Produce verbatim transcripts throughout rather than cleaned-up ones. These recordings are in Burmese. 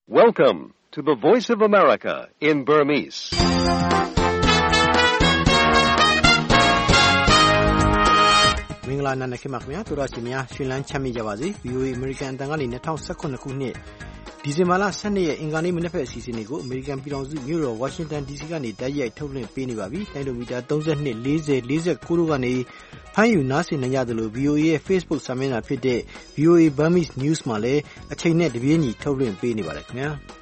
Welcome to the Voice of America in Burmese. ။မင်္ဂလာနံနက်ခင်းပါခင်ဗျာတို့ရချင်းများရှင်လန်းချမ်းမြေ့ကြပါစေ V O A American အတန်ကနေ၂၀၁၇ခုနှစ်ဒီဇင်ဘာလ၁၂ရက်အင်္ဂါနေ့မနက်ဖက်အစီအစဉ်တွေကို American ပြည်ထောင်စုမြို့တော် Washington D C ကနေတိုက်ရိုက်ထုတ်လွှင့်ပေးနေပါပြီ။တိုင်းလိုမီတာ၃၂ ၄၀ ၄၉တို့ကနေဖမ်းယူနားဆင်နိုင်ကြသလို V O A ရဲ့ Facebook စာမျက်နှာဖြစ်တဲ့ V O A Burmese News မှာလည်းအချိန်နဲ့တပြေးညီထုတ်လွှင့်ပေးနေပါတယ်ခင်ဗျာ။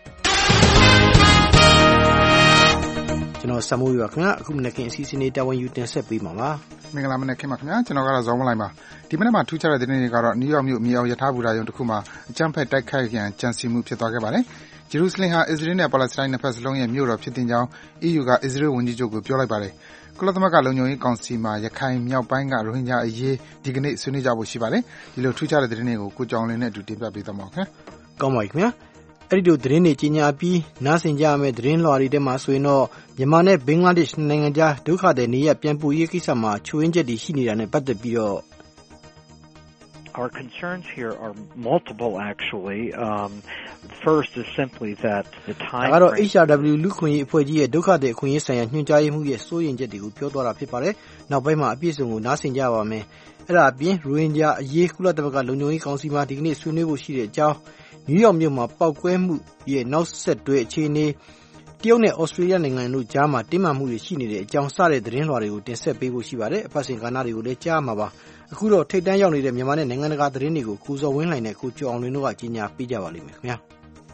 ကျွန်တော်စမိုးရပါခင်ဗျာအခုမနက်ခင်းအစီအစဉ်လေးတာဝန်ယူတင်ဆက်ပေးမှာပါမင်္ဂလာမနက်ခင်းပါခင်ဗျာကျွန်တော်ကတော့ဇော်မလိုက်ပါဒီမနက်မှာထူးခြားတဲ့သတင်းတွေကတော့နယူးယောက်မြို့မြေအောင်ရထားဘူတာရုံတစ်ခုမှာအကြမ်းဖက်တိုက်ခိုက်ရန်ကြံစည်မှုဖြစ်သွားခဲ့ပါတယ်ဂျေရုဆလင်ဟာအစ္စရေးနဲ့ပါလက်စတိုင်းနှစ်ဖက်စလုံးရဲ့မြို့တော်ဖြစ်တဲ့ကြောင်း E U ကအစ္စရေးဝန်ကြီးချုပ်ကိုပြောလိုက်ပါတယ်ကုလသမဂ္ဂလုံခြုံရေးကောင်စီမှာရခိုင်မြောက်ပိုင်းကရိုဟင်ဂျာအရေးဒီကနေ့ဆွေးနွေးကြဖို့ရှိပါတယ်ဒီလိုထူးခြားတဲ့သတင်းတွေကိုကိုကြောင်လင်းနဲ့အတူတင်ပြပေးသွားမှာခင်ဗျာကောင်းပါပြီခင်ဗျာအဲ့ဒီတို့သတင်းတွေကြီးညာပြီးနားဆင်ကြရမယ့်သတင်းလွှာတွေထဲမှာဆိုရင်တော့မြန်မာနဲ့ဘင်္ဂလားဒေ့ရှ်နိုင်ငံကြားဒုက္ခသည်နေရပြန်ပို့ရေးကိစ္စမှာချိုးရင်းချက်တွေရှိနေတာနဲ့ပတ်သက်ပြီးတော့ Our concerns here are multiple actually. Um, first is simply that the time ကတော့ H R W လူခွင့်ရေးအဖွဲ့ကြီးရဲ့ဒုက္ခသည်အခွင့်အရေးဆိုင်ရာညွှန်ကြားရေးမှူးရဲ့စိုးရိမ်ချက်တွေကိုပြောသွားတာဖြစ်ပါတယ်။နောက်ပိုင်းမှာအပြည့်အစုံကိုနားဆင်ကြပါမယ်။အဲ့ဒါအပြင်ရိုဟင်ဂျာအရေးကုလသမဂ္ဂလုံခြုံရေးကောင်စီမှာဒီကနေ့ဆွေးနွေးဖို့ရှိတဲ့အကြောင်းနယူးယောက်မြို့မှာပောက်ကွဲမှုရဲ့နောက်ဆက်တွဲအခြေအနေတရုတ်နဲ့ဩစတြေးလျနိုင်ငံတို့ကြားမှာတင်းမာမှုတွေရှိနေတဲ့အကြောင်းစတဲ့သတင်းလွှာတွေကိုတင်ဆက်ပေးဖို့ရှိပါတယ်။အပတ်စဉ်ကဏ္ဍတွေကိုလည်းကြားမှာပါ။အခုတော့ထိပ်တန်းရောက်နေတဲ့မြန်မာနဲ့နိုင်ငံတကာသတင်းတွေကိုကိုစော်ဝင်းလှိုင်နဲ့ကိုကျော်အောင်လွင်တို့ကကြီးညာပေးကြပါလိမ့်မယ်ခင်ဗျာ။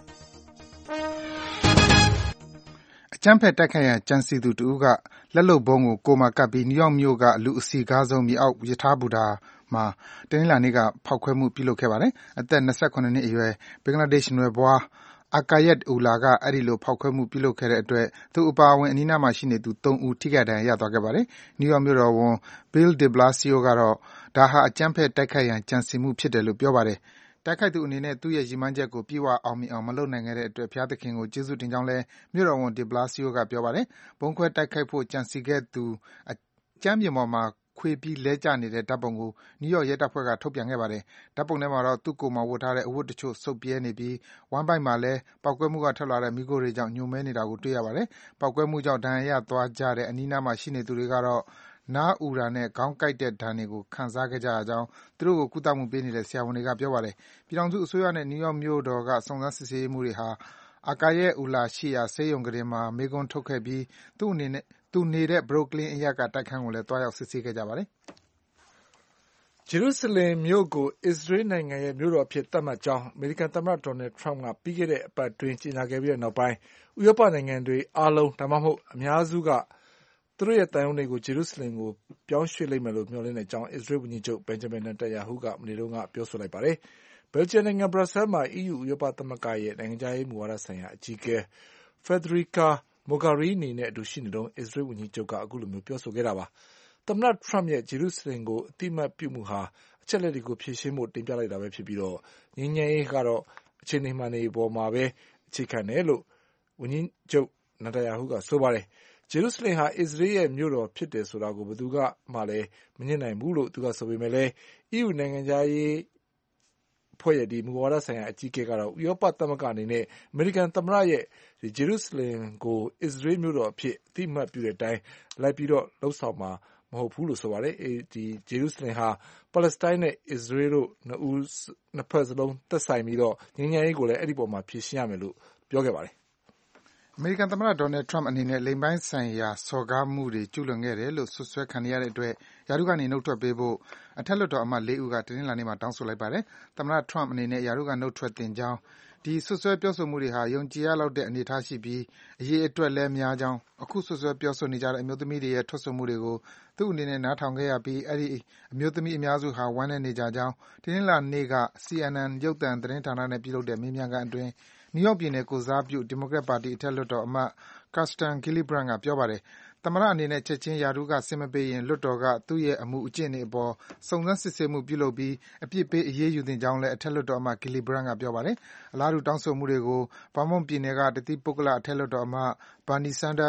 အကြမ်းဖက်တိုက်ခိုက်ရန်ကြံစည်သူတဦးကလက်လုပ်ဘုံကိုကိုမှာကပ်ပြီးနယူးယောက်မြို့ကလူအစီကားဆုံးမြေအောက်ရထားဘူတာမှာတင်းလာနေကဖောက်ခွဲမှုပြုလုပ်ခဲ့ပါတယ်အသက်၂၇နှစ်အရွယ်ဘင်္ဂလားဒေ့ရှ်နွယ်ဘွားအာကာယက်အူလာကအဲ့ဒီလိုဖောက်ခွဲမှုပြုလုပ်ခဲ့တဲ့အတွက်သူအပါအဝင်အနီးနားမှာရှိနေသူ၃ဦးထိခိုက်ဒဏ်ရာရသွားခဲ့ပါတယ်နယူးယောက်မြို့တော်ဝန် Bill de Blasio ကတော့ဒါဟာအကြမ်းဖက်တိုက်ခိုက်ရန်ကြံစည်မှုဖြစ်တယ်လို့ပြောပါတယ်တိုက်ခိုက်သူအနေနဲ့သူ့ရဲ့ရည်မှန်းချက်ကိုပြည့်ဝအောင်မြင်အောင်မလုပ်နိုင်ခဲ့တဲ့အတွက်ဘုရားသခင်ကိုကျေးဇူးတင်ကြောင်းလည်းမြို့တော်ဝန် de Blasio ကပြောပါတယ်ဘုံခွဲတိုက်ခိုက်ဖို့ကြံစည်ခဲ့သူအကြမ်းပြင်ပေါ်မှာခွေပြီးလဲကျနေတဲ့ဓာတ်ပုံကိုနယူးယောက်ရဲတပ်ဖွဲ့ကထုတ်ပြန်ခဲ့ပါတယ်။ဓာတ်ပုံထဲမှာတော့သူ့ကိုယ်မှာဝတ်ထားတဲ့အဝတ်တချို့ဆုတ်ပြဲနေပြီးဝမ်းပိုက်မှာလည်းပေါက်ကွဲမှုကထွက်လာတဲ့မီးခိုးတွေကြောင့်ညှို့မဲနေတာကိုတွေ့ရပါတယ်။ပေါက်ကွဲမှုကြောင့်ဒဏ်ရာရသွားကြတဲ့အနီးနားမှာရှိနေသူတွေကတော့နားအူတာနဲ့ခေါင်းကိုက်တဲ့ဒဏ်တွေကိုခံစားခဲ့ကြရကြောင်းသူတို့ကိုကုသမှုပေးနေတဲ့ဆရာဝန်တွေကပြောပါတယ်။ပြည်ထောင်စုအစိုးရနဲ့နယူးယောက်မြို့တော်ကစုံစမ်းစစ်ဆေးရေးမှူးတွေဟာအာကာယက်အူလာရှိရာဆေးရုံကလေးမှာမေးခွန်းထုတ်ခဲ့ပြီးသူ့အနေနဲ့သူနေတဲ့ Brooklyn အရပ်ကတိုက်ခန်းကိုလည်းတွားရောက်စစ်ဆေးခဲ့ကြပါတယ်။ဂျေရုဆလင်မြို့ကိုအစ္စရေးနိုင်ငံရဲ့မြို့တော်အဖြစ်သတ်မှတ်ကြောင်းအမေရိကန်သမ္မတဒေါ်နယ်ထရမ့်ကပြီးခဲ့တဲ့အပတ်တွင်းကြေညာခဲ့ပြီးတဲ့နောက်ပိုင်းဥရောပနိုင်ငံတွေအားလုံးဒါမှမဟုတ်အများစုကသူတို့ရဲ့တန်ရုံးတွေကိုဂျေရုဆလင်ကိုပြောင်းရွှေ့လိမ့်မယ်လို့မျှော်လင့်တဲ့အကြောင်းအစ္စရေးဝန်ကြီးချုပ်ဘင်ဂျမင်နတန်ယာဟုကမနေ့တုန်းကပြောဆိုလိုက်ပါတယ်။ဘယ်လ်ဂျီယံနိုင်ငံဘရပ်ဆဲလ်မှာ E U ဥရောပသမဂ္ဂရဲ့နိုင်ငံခြားရေးမူဝါဒဆိုင်ရာအကြီးအကဲ Federica Mogherini နဲ့အတူရှိနေတုန်းအစ္စရေးဝန်ကြီးချုပ်ကအခုလိုမျိုးပြောဆိုခဲ့တာပါ။သမ္မတထရမ့်ရဲ့ဂျေရုဆလင်ကိုအတိအမှတ်ပြုမှုဟာအချက်လက်တွေကိုဖြည့်ရှင်းဖို့တင်ပြလိုက်တာပဲဖြစ်ပြီးတော့ငြိမ်းချမ်းရေးကတော့အခြေအနေမှန်တွေပေါ်မှာပဲအခြေခံတယ်လို့ဝန်ကြီးချုပ်နတန်ယာဟုကဆိုပါတယ်။ဂျေရုဆလင်ဟာအစ္စရေးရဲ့မြို့တော်ဖြစ်တယ်ဆိုတာကိုဘယ်သူကမှလည်းမငြင်းနိုင်ဘူးလို့သူကဆိုပေမဲ့လည်း E U နိုင်ငံခြားရေးဖွဲ့ရဲ့ဒီမူဝါဒဆိုင်ရာအကြီးအကဲကတော့ဥရောပသမဂ္ဂအနေနဲ့အမေရိကန်သမ္မတရဲ့ဂျေရုဆလင်ကိုအစ္စရေးမြို့တော်အဖြစ်အတိအမှတ်ပြုတဲ့အတိုင်းလိုက်ပြီးတော့လှုပ်ဆောင်မှာမဟုတ်ဘူးလို့ဆိုပါတယ်။အဲဒီဂျေရုဆလင်ဟာပါလက်စတိုင်းနဲ့အစ္စရေးတို့နှစ်ဦးနှစ်ဖက်စလုံးသက်ဆိုင်ပြီးတော့ငြိမ်းချမ်းရေးကိုလည်းအဲ့ဒီပေါ်မှာဖြည့်ရှင်းရမယ်လို့ပြောခဲ့ပါတယ်။အမေရိကန်သမ္မတဒေါ်နယ်ထရမ့်အနေနဲ့လိင်ပိုင်းဆိုင်ရာစော်ကားမှုတွေကျူးလွန်ခဲ့တယ်လို့ဆွဆွဲခံရတဲ့အတွက်ယာရုကနေနှုတ်ထွက်ပေးဖို့အထက်လွှတ်တော်အမတ်၄ဦးကတင်းလာနေမှာတောင်းဆိုလိုက်ပါတယ်။သမ္မတထရမ့်အနေနဲ့ယာရုကနှုတ်ထွက်တင်ကြောင်းဒီဆွဆွဲပြောဆိုမှုတွေဟာယုံကြည်ရလောက်တဲ့အနေအထားရှိပြီးအရေးအတွက်လည်းများကြောင်းအခုဆွဆွဲပြောဆိုနေကြတဲ့အမျိုးသမီးတွေရဲ့ထွက်ဆိုမှုတွေကိုသူ့အနေနဲ့နားထောင်ခဲ့ရပြီးအဲ့ဒီအမျိုးသမီးအများစုဟာဝမ်းနည်းနေကြကြောင်းတင်းလာနေ့က C N N ရုပ်သံသတင်းဌာနနဲ့ပြုလုပ်တဲ့မေးမြန်းခန်းအတွင်းနယူးယောက်ပြည်နယ်ကိုစားပြုဒီမိုကရက်ပါတီအထက်လွှတ်တော်အမတ် Kirsten Gillibrand ကပြောပါတယ်။သမ္မတအနေနဲ့ချက်ချင်းယာရုကဆင်မပေးရင်လွှတ်တော်ကသူ့ရဲ့အမှုအကျင့်တွေအပေါ်စုံစမ်းစစ်ဆေးမှုပြုလုပ်ပြီးအပြစ်ပေးအရေးယူသင့်ကြောင်းလည်းအထက်လွှတ်တော်အမတ် Gillibrand ကပြောပါတယ်။ အလားတူတောင်းဆိုမှုတွေကို Vermont ပြည်နယ်ကတသီးပုဂ္ဂလအထက်လွှတ်တော်အမတ် Bernie Sanders,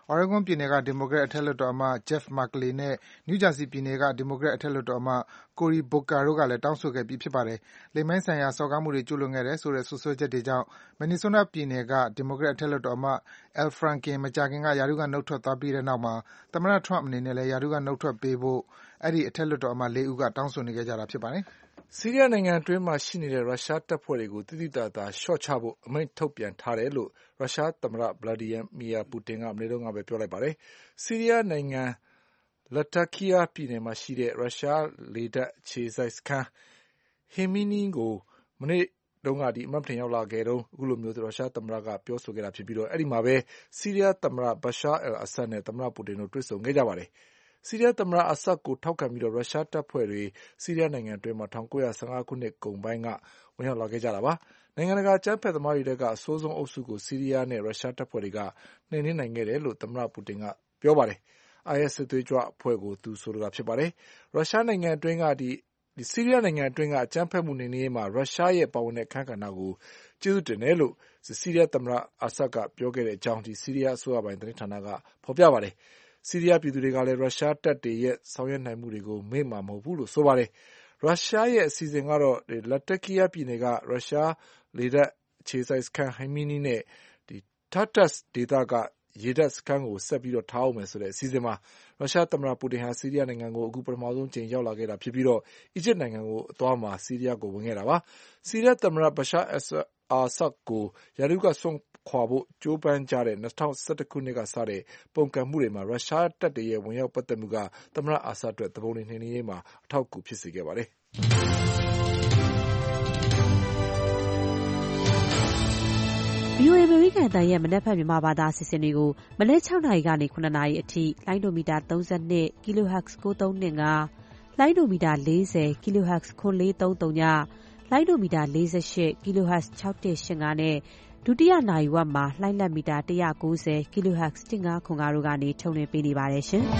Oregon ပြည်နယ်က ဒီမိုကရက်အထက်လွှတ်တော်အမတ် Jeff Merkley နဲ့ New Jersey ပြည်နယ်က ဒီမိုကရက်အထက်လွှတ်တော်အမတ် Cory Booker တို့ကလည်း တောင်းဆိုခဲ့ပြီး ဖြစ်ပါတယ်။ လိင်ပိုင်းဆိုင်ရာ စော်ကားမှုတွေ ကျူးလွန်ခဲ့တယ်ဆိုတဲ့ စွပ်စွဲချက်တွေကြောင့် Minnesota ပြည်နယ်က ဒီမိုကရက်အထက်လွှတ်တော်အမတ် Al Franken မကြာခင်က ရာထူးက နုတ်ထွက်သွားပြီးတဲ့နောက်မှာ သမ္မတ Trump အနေနဲ့လည်း ရာထူးက နုတ်ထွက်ပေးဖို့ အဲဒီ အထက်လွှတ်တော်အမတ် လေးဦးက တောင်းဆိုနေခဲ့ကြတာ ဖြစ်ပါတယ်။ဆီးရီးယားနိုင်ငံအတွင်းမှာရှိနေတဲ့ ရုရှားတပ်ဖွဲ့တွေကို သိသိသာသာ လျှော့ချဖို့ အမိန့်ထုတ်ပြန်ထားတယ်လို့ ရုရှားသမ္မတ Vladimir Putin က မနေ့တုန်းကပဲ ပြောလိုက်ပါတယ်။ ဆီးရီးယားနိုင်ငံ Latakia ပြည်နယ်မှာရှိတဲ့ ရုရှားလေတပ်အခြေစိုက်စခန်း Khmeimim ကို မနေ့တုန်းက အမှတ်မထင်ရောက်လာခဲ့တုန်း အခုလို ရုရှားသမ္မတက ပြောဆိုခဲ့တာဖြစ်ပြီး အဲဒီမှာပဲ ဆီးရီးယားသမ္မတ Bashar al-Assad နဲ့ သမ္မတ Putin တို့ တွေ့ဆုံခဲ့ကြပါတယ်။ ဆီးရီးယားသမ္မတ Assad ကို ထောက်ခံပြီး ရုရှားတပ်ဖွဲ့တွေ ဆီးရီးယားနိုင်ငံအတွင်းမှာ ၁၉၁၅ ခုနှစ်ကုန်ပိုင်းက ဝင်ရောက်လာခဲ့ကြတာပါ။ နိုင်ငံတကာ အကြမ်းဖက်သမားတွေထဲက အဆိုးဆုံးအုပ်စုကို ဆီးရီးယားနဲ့ ရုရှားတပ်ဖွဲ့တွေက နှိမ်နင်းနိုင်ခဲ့တယ်လို့ သမ္မတ Putin က ပြောပါတယ်။ IS စစ်သွေးကြွအဖွဲ့ကို သူဆိုလိုတာဖြစ်ပါတယ်။ ရုရှားနိုင်ငံအတွင်းက ဆီးရီးယားနိုင်ငံအတွင်းက အကြမ်းဖက်မှုနှိမ်နင်းရေးမှာ ရုရှားရဲ့ပါဝင်တဲ့အခန်းကဏ္ဍကို ကျေးဇူးတင်တယ်လို့ ဆီးရီးယားသမ္မတ Assad က ပြောခဲ့တဲ့အကြောင်း ဆီးရီးယားအစိုးရပိုင်သတင်းဌာနက ဖော်ပြပါတယ်။ ဆီးရီးယားပြည်သူတွေကလည်း ရုရှားတပ်တွေရဲ့ ဆောင်ရွက်နိုင်မှုတွေကို မေ့မှာမဟုတ်ဘူးလို့ ဆိုပါတယ်။ ရုရှားရဲ့အစီအစဉ်ကတော့ Latakia ပြည်နယ်က ရုရှားလေတပ်အခြေစိုက်စခန်း Khmeimim နဲ့ Tartus ဒေသက ရေတပ်စခန်းကို ဆက်ပြီးထားအုံးမယ်ဆိုတဲ့ အစီအစဉ်ပါ။ ရုရှားသမ္မတ Putin ဟာ ဆီးရီးယားနိုင်ငံကို အခု ပထမဆုံးအကြိမ် ရောက်လာခဲ့တာဖြစ်ပြီး အီဂျစ်နိုင်ငံကိုအသွားမှာ ဆီးရီးယားကို ဝင်ခဲ့တာပါ။ ဆီးရီးယားသမ္မတ Bashar al-Assad ကို ရာထူးကစွန့်ခွာဖို့ ကြိုးပမ်းကြတဲ့ ၂၀၁၁ ခုနှစ်ကစတဲ့ ပုန်ကန်မှုတွေမှာ ရုရှားတပ်တွေရဲ့ ဝင်ရောက်ပတ်သက်မှုက သမ္မတ Assad အတွက် သူပုန်တွေနှိမ်နင်းရေးမှာ အထောက်အကူ ဖြစ်စေခဲ့ပါတယ်။ VOA အမေရိကန်အသံရဲ့ မနက်ဖြန် မြန်မာဘာသာအစီအစဉ်တွေကို မနက် ၆ နာရီကနေ ၇ နာရီအထိ လိုင်းဒိုမီတာ ၃၂၊ ကီလိုဟက်ဇ် ၉၃၂၅၊ လိုင်းဒိုမီတာ ၄၀၊ ကီလိုဟက်ဇ် ၇၄၃၀၊ လိုင်းဒိုမီတာ ၄၈၊ ကီလိုဟက်ဇ် ၆၁၈၅ နဲ့ ဒုတိယနာရီဝက်မှာ လှိုင်းလတ်မီတာ ၁၉၀၊ ကီလိုဟက်ဇ် ၁၅၇၅ တို့ကနေ ထုတ်လွှင့်ပေးနေပါတယ်ရှင်။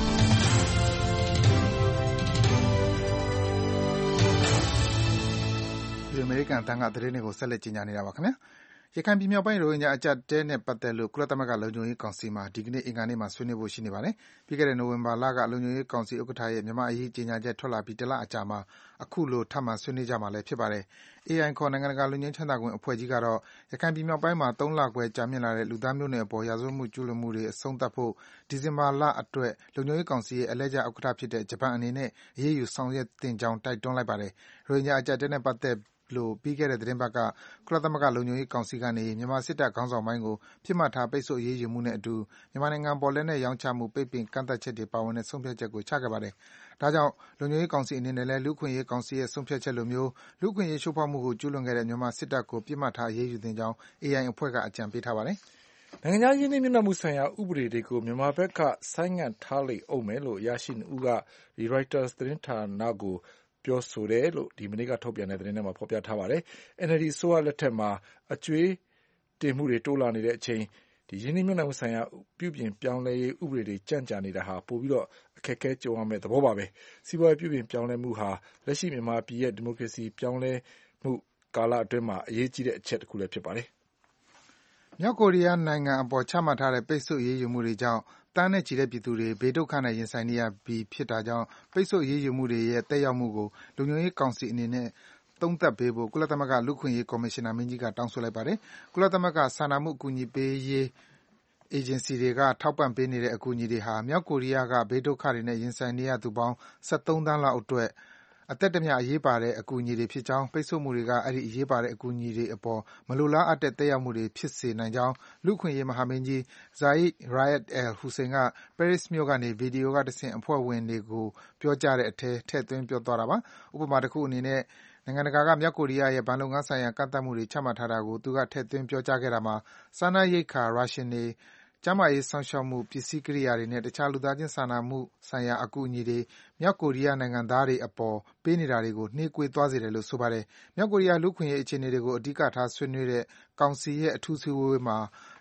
ဒီအမေရိကန်အသံက သတင်းတွေကို ဆက်လက်ကြေညာနေတာပါ။ ရခိုင်ပြည်မြောက်ပိုင်း ရိုဟင်ဂျာအကျပ်အတည်းနဲ့ပတ်သက်လို့ ကုလသမဂ္ဂလုံခြုံရေးကောင်စီမှာ ဒီကနေ့ အင်္ဂါနေ့မှာ ဆွေးနွေးဖို့ ရှိနေပါတယ်။ ပြီးခဲ့တဲ့ နိုဝင်ဘာလက လုံခြုံရေးကောင်စီဥက္ကဋ္ဌရဲ့ မြန်မာ့အရေး ကြေညာချက်ထွက်လာပြီး တလအကြာမှာ အခုလို ထပ်မံ ဆွေးနွေးကြမှာလည်း ဖြစ်ပါတယ်။ အေအိုင် ခေါ် နိုင်ငံတကာ လွတ်ငြိမ်းချမ်းသာခွင့်အဖွဲ့ကြီးကတော့ ရခိုင်ပြည်မြောက်ပိုင်းမှာ သုံးလခွဲကြာမြင့်လာတဲ့ လူသားမျိုးနွယ်အပေါ် ရာဇဝတ်မှု ကျူးလွန်မှုတွေ အဆုံးသတ်ဖို့ ဒီဇင်ဘာလအတွက် လုံခြုံရေးကောင်စီရဲ့ အလှည့်ကျဥက္ကဋ္ဌဖြစ်တဲ့ ဂျပန်အနေနဲ့ အရေးယူ ဆောင်ရွက်သင့်ကြောင်း တိုက်တွန်းလိုက်ပါတယ်။ ရိုဟင်ဂျာအကျပ်အတည်းနဲ့ပတ်သက်လို့ ပြီးခဲ့တဲ့ သီတင်းပတ်က ကုလသမဂ္ဂလုံခြုံရေးကောင်စီကနေ မြန်မာစစ်တပ်ခေါင်းဆောင်ပိုင်းကို ပစ်မှတ်ထား ပိတ်ဆို့အရေးယူမှုနဲ့အတူ မြန်မာနိုင်ငံအပေါ် လက်နက်ရောင်းချမှု ပိတ်ပင်ကန့်သတ်ချက်တွေပါဝင်တဲ့ ဆုံးဖြတ်ချက်ကို ချခဲ့ပါတယ်။ ဒါကြောင့် လုံခြုံရေးကောင်စီအနေနဲ့လည်း လူ့အခွင့်အရေးကောင်စီရဲ့ ဆုံးဖြတ်ချက်လိုမျိုး လူ့အခွင့်အရေးချိုးဖောက်မှုကို ကျူးလွန်ခဲ့တဲ့ မြန်မာစစ်တပ်ကို ပစ်မှတ်ထား အရေးယူသင့်ကြောင်း အေအိုင်အဖွဲ့က အကြံပေးထားပါတယ်။ နိုင်ငံခြားရင်းနှီးမြှုပ်နှံမှုဆိုင်ရာ ဥပဒေတွေကို မြန်မာဘက်က ဆိုင်းငံ့ထားလိမ့်ဦးမယ်လို့ အရာရှိနှစ်ဦးက ရိုက်တာသတင်းဌာနကို ပြောဆိုတယ်လို့ မနေ့ကထုတ်ပြန်တဲ့ သတင်းထဲမှာ ဖော်ပြထားပါတယ်။ အန်အယ်လ်ဒီ အစိုးရလက်ထက်မှာ အကြွေးတင်မှုတွေ တိုးလာနေတဲ့အချိန် ရင်းနှီးမြှုပ်နှံမှုဆိုင်ရာ ပြုပြင်ပြောင်းလဲရေး ဥပဒေတွေ ကြန့်ကြာနေတာဟာ ပိုပြီး အခက်အခဲကြုံရမယ့် သဘောပါပဲ။ စီးပွားရေးပြုပြင်ပြောင်းလဲမှုဟာ လက်ရှိ မြန်မာပြည်ရဲ့ ဒီမိုကရေစီပြောင်းလဲမှုကာလအတွင်း အရေးကြီးတဲ့အချက်တခုလည်း ဖြစ်ပါတယ်။ မြောက်ကိုရီးယားနိုင်ငံအပေါ် ချမှတ်ထားတဲ့ ပိတ်ဆို့အရေးယူမှုတွေကြောင့် သန်းနဲ့ချီတဲ့ပြည်သူတွေ ဘေးဒုက္ခနဲ့ ရင်ဆိုင်နေရပြီဖြစ်တာကြောင့် ပိတ်ဆို့အရေးယူမှုတွေရဲ့ သက်ရောက်မှုကို လုံခြုံရေးကောင်စီအနေနဲ့ သုံးသပ်ပေးဖို့ ကုလသမဂ္ဂ လူ့အခွင့်အရေး ကော်မရှင်နာမင်းကြီးက တောင်းဆိုလိုက်ပါတယ်။ ကုလသမဂ္ဂ စာနာမှုအကူအညီပေးရေး အေဂျင်စီတွေက ထောက်ပံ့ပေးနေတဲ့ အကူအညီတွေဟာ မြောက်ကိုရီးယားက ဘေးဒုက္ခတွေနဲ့ ရင်ဆိုင်နေရသူပေါင်း ၁၃ သန်းလောက်အတွက် အသက်တမျှ အရေးပါတဲ့ အကူအညီတွေဖြစ်ကြောင်း၊ ပိတ်ဆို့မှုတွေက အဲဒီ အရေးပါတဲ့ အကူအညီတွေအပေါ် မလိုလားအပ်တဲ့ သက်ရောက်မှုတွေ ဖြစ်စေနိုင်ကြောင်း လူ့အခွင့်အရေး မဟာမင်းကြီး Zeid Ra'ad al-Hussein က ပဲရစ်မြို့ကနေ ဗွီဒီယိုကတဆင့် အဖွဲ့ဝင်တွေကို ပြောကြားတဲ့အထဲ ထည့်သွင်း ပြောသွားတာပါ။ ဥပမာတခုအနေနဲ့ နိုင်ငံတကာက မြောက်ကိုရီးယားရဲ့ ဘဏ်လုပ်ငန်းဆိုင်ရာ ကန့်သတ်မှုတွေ ချမှတ်ထားတာကို သူက ထည့်သွင်း ပြောကြားခဲ့တာမှာ စားနပ်ရိက္ခာ ရာရှင်တွေ၊ ကျန်းမာရေးစောင့်ရှောက်မှု ပစ္စည်းကိရိယာတွေနဲ့ တခြား လူသားချင်းစာနာမှုဆိုင်ရာ အကူအညီတွေ မြောက်ကိုရီးယားနိုင်ငံသားတွေအပေါ် ပေးနေတာတွေကို နှေးကွေးသွားစေတယ်လို့ ဆိုပါတယ်။ မြောက်ကိုရီးယား လူ့အခွင့်အရေးအခြေအနေတွေကို အဓိကထား ဆွေးနွေးတဲ့ ကောင်စီရဲ့ အထူးစည်းဝေးပွဲမှာ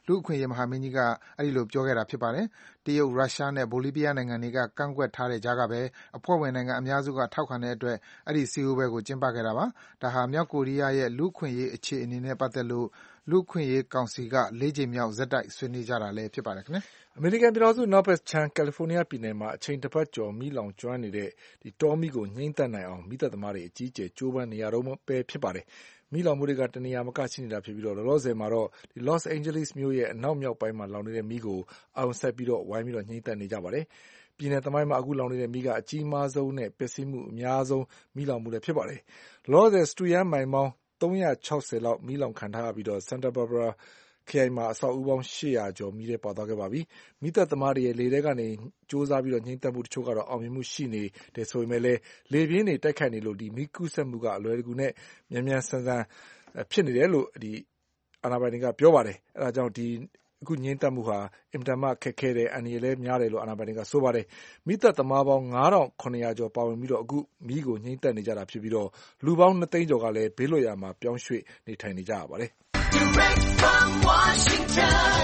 လူ့အခွင့်အရေးမဟာမင်းကြီးကအဲဒီလိုပြောခဲ့တာဖြစ်ပါတယ်။တရုတ်၊ရုရှားနဲ့ဘိုလီးဗီးယားနိုင်ငံတွေကကန့်ကွက်ထားတဲ့ကြားကပဲအဖွဲ့ဝင်နိုင်ငံအများစုကထောက်ခံတဲ့အတွက်အဲဒီစည်းဝေးပွဲကိုကျင်းပခဲ့တာပါ။ဒါဟာမြောက်ကိုရီးယားရဲ့လူ့အခွင့်အရေးအခြေအနေနဲ့ပတ်သက်လို့လူ့အခွင့်အရေးကောင်စီကလေးကြိမ်မြောက်ဆက်တိုက်ဆွေးနွေးကြတာလည်းဖြစ်ပါတယ်ခင်ဗျာ။အမေရိကန်ပြည်ထောင်စုနောက်ဘက်ခြမ်းကယ်လီဖိုးနီးယားပြည်နယ်မှာအချိန်တစ်ပတ်ကျော်မီးလောင်ကျွမ်းနေတဲ့ဒီတောမီးကိုငြိမ်းသတ်နိုင်အောင်မီးသတ်သမားတွေအကြီးအကျယ်ကြိုးပမ်းနေရတော့ပဲဖြစ်ပါတယ်။မီးလောင်မှုတွေကတနေရာမကရှိနေတာဖြစ်ပြီးတော့လောလောဆယ်မှာတော့ဒီ Los Angeles မြို့ရဲ့အနောက်မြောက်ပိုင်းမှာလောင်နေတဲ့မီးကိုအောင်ဆက်ပြီးတော့ဝိုင်းပြီးတော့ငြိမ်းသတ်နေကြပါတယ်။ပြည်နယ်သမိုင်းမှာအခုလောင်နေတဲ့မီးကအကြီးမားဆုံးနဲ့ပျက်စီးမှုအများဆုံးမီးလောင်မှုလည်းဖြစ်ပါတယ်။လောလောဆယ်စတူရန်မိုင်ပေါင်းသုံးရာ၆ဆယ်လောက်မီးလောင်ခံထားရပြီးတော့ Santa Barbaraခရိုင်မှာအဆောက်အဦပေါင်းရှစ်ရာကျော်မီးထဲပါသွားခဲ့ပါပြီ။မီးသတ်သမားတွေရဲ့လေထဲကနေစူးစမ်းပြီးတော့ငြိမ်းသတ်မှုတချို့ကတော့အောင်မြင်မှုရှိနေတယ်ဆိုပေမဲ့လည်းလေပြင်းတွေတိုက်ခတ်နေလို့ဒီမီးကူးစက်မှုကအလွယ်တကူနဲ့မြန်မြန်ဆန်ဆန်ဖြစ်နေတယ်လို့ဒီအာဏာပိုင်တွေကပြောပါတယ်။အဲဒါကြောင့်ဒီအခုငြိမ်းသတ်မှုဟာအင်တာမခက်ခဲတဲ့အန္တရာယ်လည်းများတယ်လို့အာဏာပိုင်တွေကဆိုပါတယ်။မီးသတ်သမားပေါင်းငါးထောင်ခုနှစ်ရာကျော်ပါဝင်ပြီးတော့အခုမီးကိုငြိမ်းသတ်နေကြတာဖြစ်ပြီးတော့လူပေါင်းနှစ်သိန်းကျော်ကလည်းဘေးလွတ်ရာမှာပြောင်းရွှေ့နေထိုင်နေကြရပါတယ်။ Direct from Washington,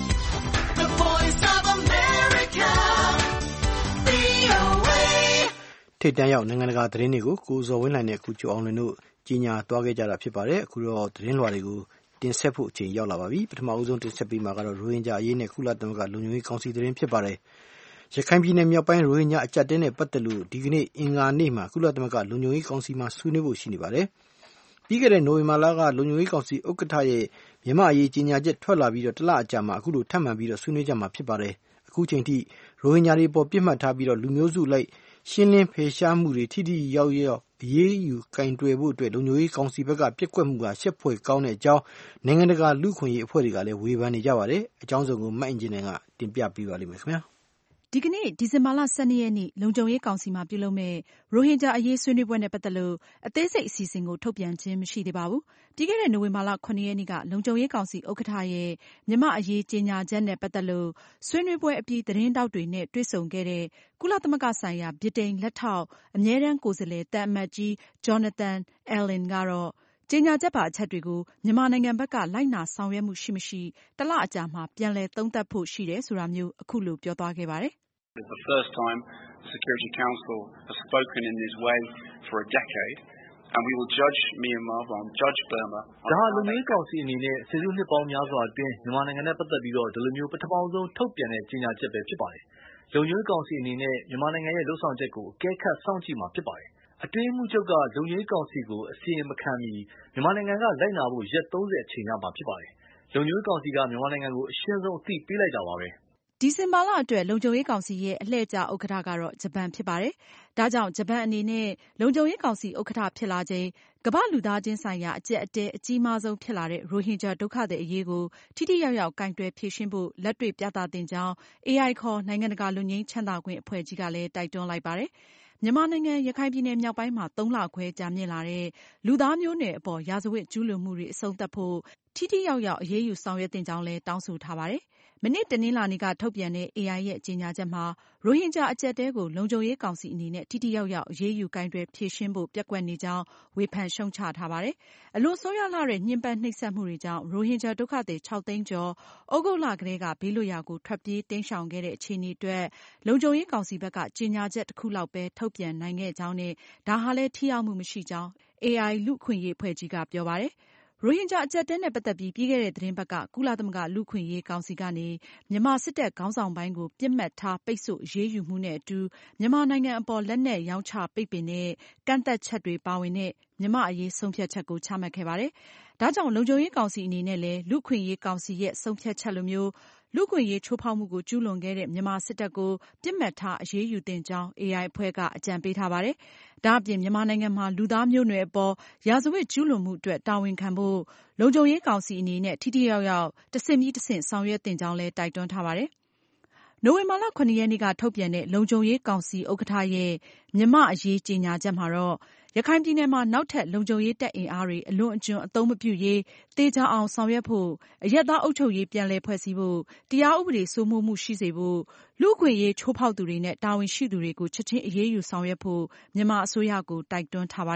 the voice of America, ဗွီအိုအေထိပ်တန်းရောက်နိုင်ငံတကာသတင်းတွေကိုကိုဇော်ဝင်းလှိုင်နဲ့ကိုကျော်အောင်လွင်တို့ကြီးညာသွားခဲ့ကြတာဖြစ်ပါတယ်အခုတော့သတင်းလွှာတွေကိုတင်ဆက်ဖို့အချိန်ရောက်လာပါပြီပထမအဆုံးတင်ဆက်ပေးမှာကတော့ရိုဟင်ဂျာအရေးနဲ့ကုလသမဂ္ဂလုံခြုံရေးကောင်စီသတင်းဖြစ်ပါတယ်ရခိုင်ပြည်နယ်မြောက်ပိုင်းရိုဟင်ဂျာအကြပ်တဲနဲ့ပတ်သက်လို့ဒီကနေ့အင်္ဂါနေ့မှာကုလသမဂ္ဂလုံခြုံရေးကောင်စီမှာဆွေးနွေးဖို့ရှိနေပါတယ်ပြီးခဲ့တဲ့နိုဝင်ဘာလကလုံခြုံရေးကောင်စီဥက္ကဋ္ဌရဲ့မြန်မာအရေးကြီးညာချက်ထွက်လာပြီးတော့တလအကြာမှာအခုလိုထပ်မံပြီးတော့ဆွေးနွေးကြမှာဖြစ်ပါတယ်အခုချိန်ထိရိုဟင်ဂျာတွေပေါ်ပြစ်မှတ်ထားပြီးတော့လူမျိုးစုလိုက်ရှင်းလင်းဖယ်ရှားမှုတွေထိထိရောက်ရောက်အရေးယူကင်တွယ်ဖို့အတွက်လုံခြုံရေးကောင်စီဘက်ကပြက်ကွက်မှုကရှက်ဖွယ်ကောင်းတဲ့အကြောင်းနိုင်ငံတကာလူ့ခွင့်ရေးအဖွဲ့တွေကလည်းဝေဖန်နေကြပါတယ်အကြောင်းစုံကိုမတ်အင်ဂျင်နယ်ကတင်ပြပေးပါလိမ့်မယ်ခင်ဗျာဒီကနေ့ဒီဇင်ဘာလ၁၂ရက်နေ့လုံခြုံရေးကောင်စီမှာပြုလုပ်မဲ့ရိုဟင်ဂျာအရေးဆွေးနွေးပွဲနဲ့ပတ်သက်လို့အသေးစိတ်အစီအစဉ်ကိုထုတ်ပြန်ခြင်းမရှိသေးပါဘူး။ပြီးခဲ့တဲ့နိုဝင်ဘာလခုနှစ်ရက်နေ့ကလုံခြုံရေးကောင်စီဥက္ကဋ္ဌရဲ့မြန်မာအရေးကြေညာချက်နဲ့ပတ်သက်လို့ဆွေးနွေးပွဲအပြီးသတင်းတောက်တွေနဲ့တွေ့ဆုံခဲ့တဲ့ကုလသမဂ္ဂဆိုင်ရာဗြိတိန်လက်ထောက်အမြဲတမ်းကိုယ်စားလှယ်သံအမတ်ကြီး Jonathan Allen ကတော့ကြေညာချက်ပါအချက်တွေကိုမြန်မာနိုင်ငံဘက်ကလိုက်နာဆောင်ရွက်မှုရှိမရှိတလအကြာမှာပြန်လည်သုံးသပ်ဖို့ရှိတယ်ဆိုတာမျိုးအခုလိုပြောသွားခဲ့ပါတယ် It's the first time the Security Council has spoken in this way for a decade, and we will judge Myanmar, well, judge Burma. ဒါဟာလုံခြုံရေးကောင်စီအနေနဲ့ဆယ်စုနှစ်ပေါင်းများစွာအတွင်းမြန်မာနိုင်ငံနဲ့ပတ်သက်ပြီးတော့ဒီလိုမျိုးပထမဆုံးထုတ်ပြန်တဲ့ကြေညာချက်ပဲဖြစ်ပါတယ်။လုံခြုံရေးကောင်စီအနေနဲ့မြန်မာနိုင်ငံရဲ့လှုပ်ဆောင်ချက်ကိုအကဲခတ်စောင့်ကြည့်မှာဖြစ်ပါတယ်။အတွင်းမှုချုပ်ကလုံခြုံရေးကောင်စီကိုအစီရင်မခံမီမြန်မာနိုင်ငံကလိုက်နာဖို့ရက်သုံးဆယ်အချိန်ရမှာဖြစ်ပါတယ်။လုံခြုံရေးကောင်စီကမြန်မာနိုင်ငံကိုအရှင်းဆုံးအသိပေးလိုက်တာပါပဲ။ဒီဇင်ဘာလအတွက်လုံခြုံရေးကောင်စီရဲ့အလှည့်ကျဥက္ကဋ္ဌကတော့ဂျပန်ဖြစ်ပါတယ်။ဒါကြောင့်ဂျပန်အနေနဲ့လုံခြုံရေးကောင်စီဥက္ကဋ္ဌဖြစ်လာချိန်ကမ္ဘာလူသားချင်းဆိုင်ရာအကျပ်အတဲအကြီးမားဆုံးဖြစ်လာတဲ့ရိုဟင်ဂျာဒုက္ခသည်အရေးကိုထိထိရောက်ရောက်ကိုင်တွယ်ဖြေရှင်းဖို့လက်တွေ့ပြသသင့်ကြောင်း အေအိုင် ခေါ်နိုင်ငံတကာလွတ်ငြိမ်းချမ်းသာခွင့်အဖွဲ့ကြီးကလည်းတိုက်တွန်းလိုက်ပါတယ်။မြန်မာနိုင်ငံရခိုင်ပြည်နယ်မြောက်ပိုင်းမှာသုံးလခွဲကြာမြင့်လာတဲ့လူသားမျိုးနွယ်အပေါ်ရာဇဝတ်ကျူးလွန်မှုတွေအဆုံးသတ်ဖို့ထိထိရောက်ရောက်အရေးယူဆောင်ရွက်သင့်ကြောင်းလည်းတောင်းဆိုထားပါတယ်။မနေ့တနင်္လာနေ့ကထုတ်ပြန်တဲ့ အေအိုင် ရဲ့ကြေညာချက်မှာရိုဟင်ဂျာအကျပ်တဲကိုလုံခြုံရေးကောင်စီအနေနဲ့ထိထိရောက်ရောက်အရေးယူကိုင်တွယ်ဖြေရှင်းဖို့ပျက်ကွက်နေကြောင်းဝေဖန်ရှုတ်ချထားပါတယ်။အလွန်ဆိုးရွားလှတဲ့ညှဉ်းပန်းနှိပ်စက်မှုတွေကြောင့်ရိုဟင်ဂျာဒုက္ခသည်ခြောက်သိန်းကျော်သြဂုတ်လကတည်းကဘေးလွတ်ရာကိုထွက်ပြေးတိမ်းရှောင်ခဲ့တဲ့အခြေအနေအတွက်လုံခြုံရေးကောင်စီဘက်ကကြေညာချက်တစ်ခုလောက်ပဲထုတ်ပြန်နိုင်ခဲ့ကြောင်းနဲ့ဒါဟာလည်းထိရောက်မှုမရှိကြောင်း အေအိုင် လူ့အခွင့်အရေးအဖွဲ့ကြီးကပြောပါတယ်။ရိုဟင်ဂျာအကျပ်အတည်းနဲ့ပတ်သက်ပြီးပြီးခဲ့တဲ့သတင်းပတ်ကကုလသမဂ္ဂလူ့အခွင့်အရေးကောင်စီကနေမြန်မာစစ်တပ်ခေါင်းဆောင်ပိုင်းကိုပစ်မှတ်ထားပိတ်ဆို့အရေးယူမှုနဲ့အတူမြန်မာနိုင်ငံအပေါ်လက်နက်ရောင်းချပိတ်ပင်တဲ့ကန့်သတ်ချက်တွေပါဝင်တဲ့မြန်မာအရေးဆုံးဖြတ်ချက်ကိုချမှတ်ခဲ့ပါတယ်။ဒါကြောင့်လုံခြုံရေးကောင်စီအနေနဲ့လည်းလူ့အခွင့်အရေးကောင်စီရဲ့ဆုံးဖြတ်ချက်လိုမျိုးလူ့အခွင့်အရေးချိုးဖောက်မှုကိုကျူးလွန်ခဲ့တဲ့မြန်မာစစ်တပ်ကိုပစ်မှတ်ထားအရေးယူသင့်ကြောင်း အေအိုင် အဖွဲ့ကအကြံပေးထားပါတယ်။ဒါအပြင်မြန်မာနိုင်ငံမှာလူသားမျိုးနွယ်အပေါ်ရာဇဝတ်ကျူးလွန်မှုအတွက်တာဝန်ခံဖို့လုံခြုံရေးကောင်စီအနေနဲ့ထိထိရောက်ရောက်တဆင့်ပြီးတဆင့်ဆောင်ရွက်သင့်ကြောင်းလည်းတိုက်တွန်းထားပါတယ်။နိုဝင်ဘာလခုနှစ်ရက်နေ့ကထုတ်ပြန်တဲ့လုံခြုံရေးကောင်စီဥက္ကဋ္ဌရဲ့မြန်မာအရေးကြေညာချက်မှာတော့ရခိုင်ပြည်နယ်မှာနောက်ထပ်လုံခြုံရေးတပ်အင်အားတွေအလွန်အကျွံအသုံးမပြုရေးသေချာအောင်ဆောင်ရွက်ဖို့အရပ်သားအုပ်ချုပ်ရေးပြန်လည်ဖွဲ့စည်းဖို့တရားဥပဒေစိုးမိုးမှုရှိစေဖို့လူ့အခွင့်အရေးချိုးဖောက်သူတွေနဲ့တာဝန်ရှိသူတွေကိုချက်ချင်းအရေးယူဆောင်ရွက်ဖို့မြန်မာအစိုးရကိုတိုက်တွန်းထားပါတယ်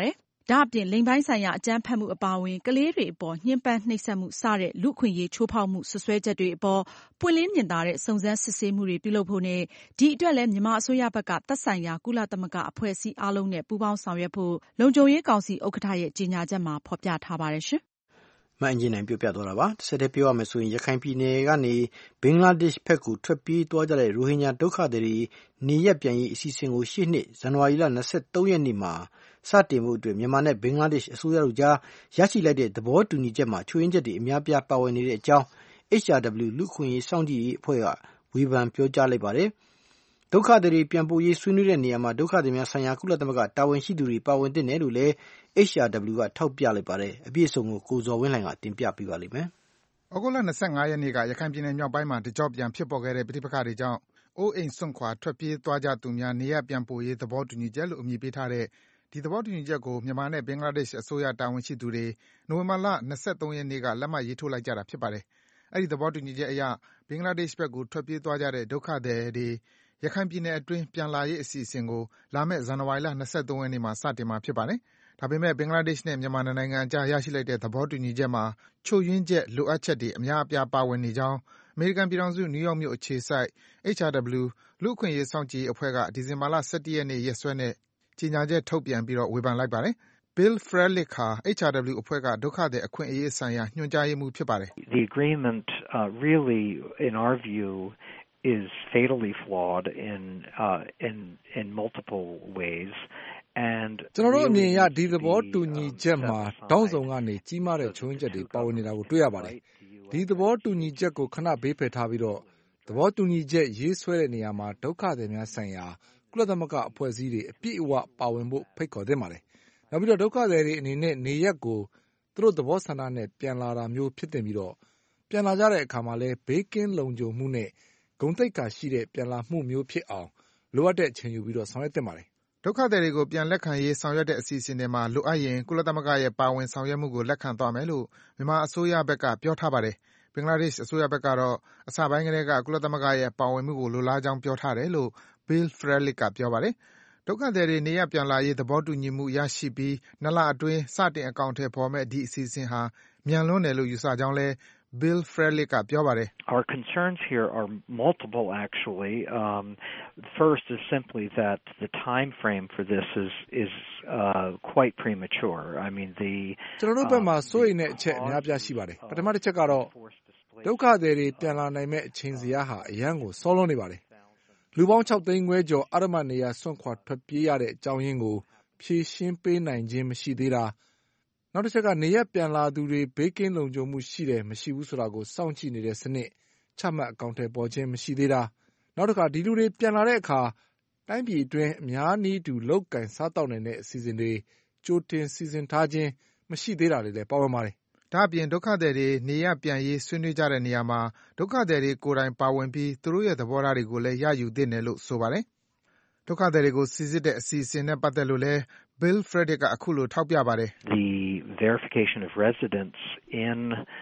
ဒါအပြင်လိင်ပိုင်းဆိုင်ရာအကြမ်းဖက်မှုအပါအဝင်ကလေးတွေအပေါ်ညှဉ်းပန်းနှိပ်စက်မှုစတဲ့လူ့အခွင့်အရေးချိုးဖောက်မှုစွပ်စွဲချက်တွေအပေါ်ပွင့်လင်းမြင်သာတဲ့စုံစမ်းစစ်ဆေးမှုတွေပြုလုပ်ဖို့နဲ့ဒီအတွက်လည်းမြန်မာအစိုးရဘက်ကသက်ဆိုင်ရာကုလသမဂ္ဂအဖွဲ့အစည်းအားလုံးနဲ့ပူးပေါင်းဆောင်ရွက်ဖို့လုံခြုံရေးကောင်စီဥက္ကဋ္ဌရဲ့ကြေညာချက်မှာဖော်ပြထားပါတယ်ရှင်။မအင်ဂျင်နိုင်ပြောပြသွားတာပါ။တစ်ဆက်တည်းပြောရမယ်ဆိုရင်ရခိုင်ပြည်နယ်ကနေဘင်္ဂလားဒေ့ရှ်ဘက်ကိုထွက်ပြေးသွားကြတဲ့ရိုဟင်ဂျာဒုက္ခသည်တွေနေရပ်ပြန်ရေးအစီအစဉ်ကိုရှေ့နှစ်ဇန်နဝါရီလ၂၃ရက်နေ့မှာစတင်မှုအတွက်မြန်မာနဲ့ဘင်္ဂလားဒေ့ရှ်အစိုးရတို့ကြားရရှိလိုက်တဲ့သဘောတူညီချက်မှာချွင်းချက်တွေအများပြားပါဝင်နေတဲ့အကြောင်း H R W လူ့အခွင့်အရေးစောင့်ကြည့်ရေးအဖွဲ့ကဝေဖန်ပြောကြားလိုက်ပါတယ်။ဒုက္ခသည်တွေပြန်ပို့ရေးဆွေးနွေးတဲ့နေရာမှာဒုက္ခသည်များဆိုင်ရာကုလသမဂ္ဂတာဝန်ရှိသူတွေပါဝင်သင့်တယ်လို့လည်း H R W ကထောက်ပြလိုက်ပါတယ်။အပြည့်အစုံကိုကိုဇော်ဝင်းလှိုင်ကတင်ပြပေးပါလိမ့်မယ်။ဩဂုတ်လ၂၅ရက်နေ့ကရခိုင်ပြည်နယ်မြောက်ပိုင်းမှာတကြော့ပြန်ဖြစ်ပေါ်ခဲ့တဲ့ပဋိပက္ခတွေကြောင့်အိုးအိမ်စွန့်ခွာထွက်ပြေးသွားကြသူများနေရပ်ပြန်ပို့ရေးသဘောတူညီချက်လို့အမည်ပေးထားတဲ့ဒီသဘောတူညီချက်ကိုမြန်မာနဲ့ဘင်္ဂလားဒေ့ရှ်အစိုးရတာဝန်ရှိသူတွေနိုဝင်ဘာလ၂၃ရက်နေ့ကလက်မှတ်ရေးထိုးလိုက်ကြတာဖြစ်ပါတယ်။အဲဒီသဘောတူညီချက်အရဘင်္ဂလားဒေ့ရှ်ဘက်ကိုထွက်ပြေးသွားကြတဲ့ဒုက္ခသည်တွေရခိုင်ပြည်နယ်အတွင်းပြန်လာရေးအစီအစဉ်ကိုလာမယ့်ဇန်နဝါရီလ၂၃ရက်နေ့မှာစတင်မှာဖြစ်ပါတယ်။ဒါပေမဲ့ဘင်္ဂလားဒေ့ရှ်နဲ့မြန်မာနိုင်ငံအကြားရရှိလိုက်တဲ့သဘောတူညီချက်မှာချို့ယွင်းချက်လိုအပ်ချက်တွေအများအပြားပါဝင်နေကြောင်းအမေရိကန်ပြည်ထောင်စုနယူးယောက်မြို့အခြေစိုက် H R W လူ့အခွင့်အရေးစောင့်ကြည့်ရေးအဖွဲ့ကဒီဇင်ဘာလ၁၁ရက်နေ့ရက်စွဲနဲ့ကြေညာချက်ထုတ်ပြန်ပြီးဝေဖန်လိုက်ပါတယ်။ Bill Frelick ဟာ H R W အဖွဲ့ကဒုက္ခသည်အခွင့်အရေးဆိုင်ရာညွှန်ကြားရေးမှူးဖြစ်ပါတယ်။ The agreement uh, really in our view is fatally flawed in uh, in in multiple ways and ကျွန်တော်တို့အမြင်အရဒီသဘောတူညီချက်မှာတောင်းဆိုကနေကြီးမားတဲ့ချိုးယွင်းချက်တွေပါဝင်နေတာကိုတွေ့ရပါတယ်။ဒီသဘောတူညီချက်ကိုခဏဘေးဖယ်ထားပြီးတော့သဘောတူညီချက်ရေးဆွဲတဲ့နေရာမှာဒုက္ခသည်များဆိုင်ရာကုလသမဂ္ဂအဖွဲ့အစည်းတွေအပြည့်အဝပါဝင်ဖို့ဖိတ်ခေါ်သင့်ပါတယ်။နောက်ပြီးတော့ဒုက္ခသည်တွေအနေနဲ့နေရက်ကိုသူတို့သဘောဆန္ဒနဲ့ပြန်လာတာမျိုးဖြစ်တင်ပြီးတော့ပြန်လာကြတဲ့အခါမှာလည်းဘေးကင်းလုံခြုံမှုနဲ့ဂုဏ်သိက္ခာရှိတဲ့ပြန်လာမှုမျိုးဖြစ်အောင်လိုအပ်တဲ့အချိန်ယူပြီးတော့ဆောင်ရွက်သင့်ပါတယ်။ဒုက္ခသည်တွေကိုပြန်လက်ခံရေးဆောင်ရွက်တဲ့အစီအစဉ်တွေမှာလိုအပ်ရင်ကုလသမဂ္ဂရဲ့ပါဝင်ဆောင်ရွက်မှုကိုလက်ခံသွားမယ်လို့မြန်မာအစိုးရဘက်ကပြောထားပါတယ်။ဘင်္ဂလားဒေ့ရှ်အစိုးရဘက်ကတော့အစပိုင်းကတည်းကကုလသမဂ္ဂရဲ့ပါဝင်မှုကိုလိုလားကြောင်းပြောထားတယ်လို့ Bill Frelick ကပြောပါတယ်။ဒုက္ခသည်တွေနေရပ်ပြန်လာရေးသဘောတူညီမှုရရှိပြီးနှစ်လအတွင်းစတင်အကောင်အထည်ဖော်မယ့်ဒီအစီအစဉ်ဟာမြန်လွန်းတယ်လို့ယူဆကြောင်းလည်း Bill Frelick ကပြောပါတယ်။ Our concerns here are multiple actually. Um, first is simply that the time frame for this is is uh, quite premature. I mean the ကျွန်တော်တို့ဘက်မှာစိုးရိမ်တဲ့အချက်အများပြားရှိပါတယ်။ပထမတစ်ချက်ကတော့ဒုက္ခသည်တွေပြန်လာနိုင်မဲ့အချိန်စရာဟာအရန်ကိုစောလွန်းနေပါတယ်။လူပေါင်း၆သိန်းခွဲကျော်အရမနေရစွန့်ခွာထွက်ပြေးရတဲ့အကြောင်းရင်းကိုဖြေရှင်းပေးနိုင်ခြင်းမရှိသေးတာနောက်တစ်ချက်ကနေရပြန်လာသူတွေဘေးကင်းလုံခြုံမှုရှိတယ်မရှိဘူးဆိုတာကိုစောင့်ကြည့်နေတဲ့စနစ်ချမှတ်အကောင့်ထဲပေါ်ခြင်းမရှိသေးတာနောက်တစ်ခါဒီလူတွေပြန်လာတဲ့အခါတိုင်းပြည်အတွင်းအများနည်းတူလောက်ကင်စားတောက်နိုင်တဲ့အစီအစဉ်တွေကြိုတင်စီစဉ်ထားခြင်းမရှိသေးတာတွေလည်းပါဝင်ပါတယ်ဒါအပြင်ဒုက္ခသည်တွေနေရပြန်ရေးဆွေးနွေးကြတဲ့နေရာမှာဒုက္ခသည်တွေကိုယ်တိုင်ပါဝင်ပြီးသူတို့ရဲ့သဘောထားတွေကိုလည်းရယူသင့်တယ်လို့ဆိုပါတယ်ဒုက္ခသည်တွေကိုစီစစ်တဲ့အစီအစဉ်နဲ့ပတ်သက်လို့လည်း Bill Frelick ကအခုလိုထောက်ပြပါတယ် The verification of residence in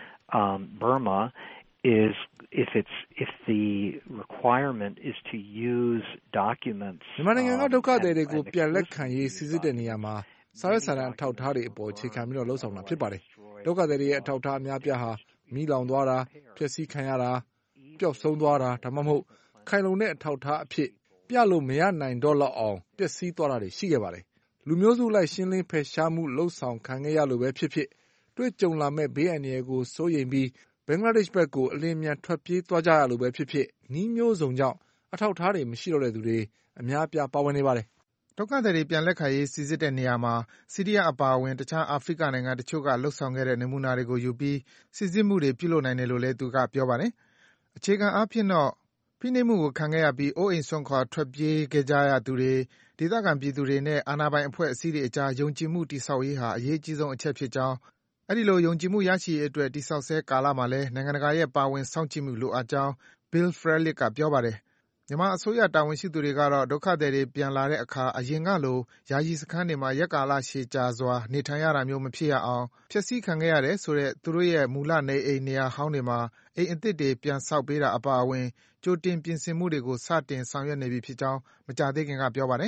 um, Burma is if it's if the requirement is to use documents မြန်မာနိုင်ငံကဒုက္ခသည်တွေကိုပြန်လက်ခံရေးစီစစ်တဲ့နေရာမှာစာရွက်စာတမ်းအထောက်အထားတွေအပေါ်အခြေခံပြီးတော့လှုပ်ဆောင်တာဖြစ်ပါတယ်ဒုက္ခသည်တွေရဲ့အထောက်အထားအများပြားဟာမိလောင်သွားတာဖျက်ဆီးခံရတာပျောက်ဆုံးသွားတာဒါမှမဟုတ်ခိုင်လုံတဲ့အထောက်အထားအဖြစ်ပြလို့မရနိုင်တော့လောက်အောင်ပျက်စီးသွားတာတွေရှိခဲ့ပါတယ်လူမျိုးစုလိုက်ရှင်းလင်းဖယ်ရှားမှုလှုပ်ဆောင်ခံခဲ့ရလို့ပဲဖြစ်ဖြစ်တွေ့ကြုံလာမဲ့ဘေးအန္တရာယ်ကိုစိုးရိမ်ပြီးဘင်္ဂလားဒေ့ရှ်ဘက်ကိုအလင်းမြန်ထွက်ပြေးသွားကြရလို့ပဲဖြစ်ဖြစ်နီးမျိုးစုံကြောင့်အထောက်အထားတွေမရှိတော့တဲ့သူတွေအများအပြားပါဝင်နေပါတယ်ဒုက္ခသည်တွေပြန်လက်ခံရေးစီစစ်တဲ့နေရာမှာဆီးရီးယားအပါအဝင်တခြားအာဖရိကနိုင်ငံတချို့ကလှုပ်ဆောင်ခဲ့တဲ့နမူနာတွေကိုယူပြီးစီစစ်မှုတွေပြုလုပ်နိုင်တယ်လို့လည်းသူကပြောပါတယ်။အခြေခံအားဖြင့်တော့ဖိနှိပ်မှုကိုခံခဲ့ရပြီးအိုးအိမ်စွန့်ခွာထွက်ပြေးခဲ့ကြရသူတွေဒေသခံပြည်သူတွေနဲ့အာဏာပိုင်အဖွဲ့အစည်းတွေအကြားယုံကြည်မှုတည်ဆောက်ရေးဟာအရေးကြီးဆုံးအချက်ဖြစ်ကြောင်းအဲဒီလိုယုံကြည်မှုရရှိရေးအတွက်တည်ဆောက်ဆဲကာလမှာလည်းနိုင်ငံတကာရဲ့ပါဝင်စောင့်ကြည့်မှုလိုအပ်ကြောင်း Bill Frelick ကပြောပါတယ်။မြန်မာအစိုးရတာဝန်ရှိသူတွေကတော့ဒုက္ခသည်တွေပြန်လာတဲ့အခါအရင်ကလိုယာယီစခန်းတွေမှာရက်ကာလရှည်ကြာစွာနေထိုင်ရတာမျိုးမဖြစ်ရအောင်ဖျက်ဆီးခံခဲ့ရတယ်ဆိုတဲ့သူတို့ရဲ့မူလနေအိမ်နေရာဟောင်းတွေမှာအိမ်အသစ်တွေပြန်ဆောက်ပေးတာအပါအဝင်ကြိုတင်ပြင်ဆင်မှုတွေကိုစတင်ဆောင်ရွက်နေပြီဖြစ်ကြောင်းမကြာသေးခင်ကပြောပါတယ်။